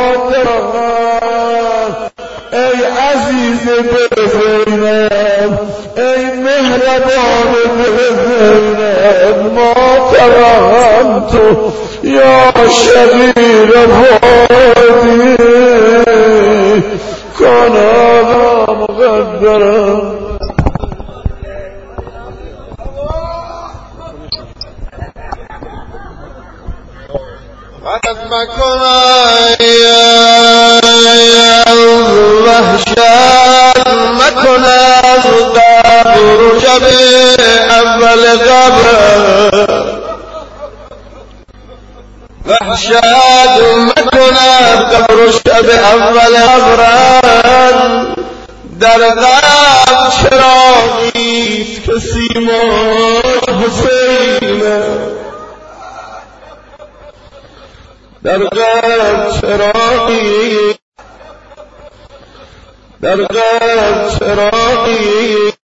Speaker 3: مادرم ای عزیز به زینب، ای مهربان به زینب، مادرم تو یا شبیر فادی کان آقا مقدرم.
Speaker 2: وحشت مکن وحشت مکن از قبر شب اول قبر، وحشت مکن از قبر شب اول قبر. در قلب چراغیست که سیمای حسینه، در قلب چراغی در قلب چراغی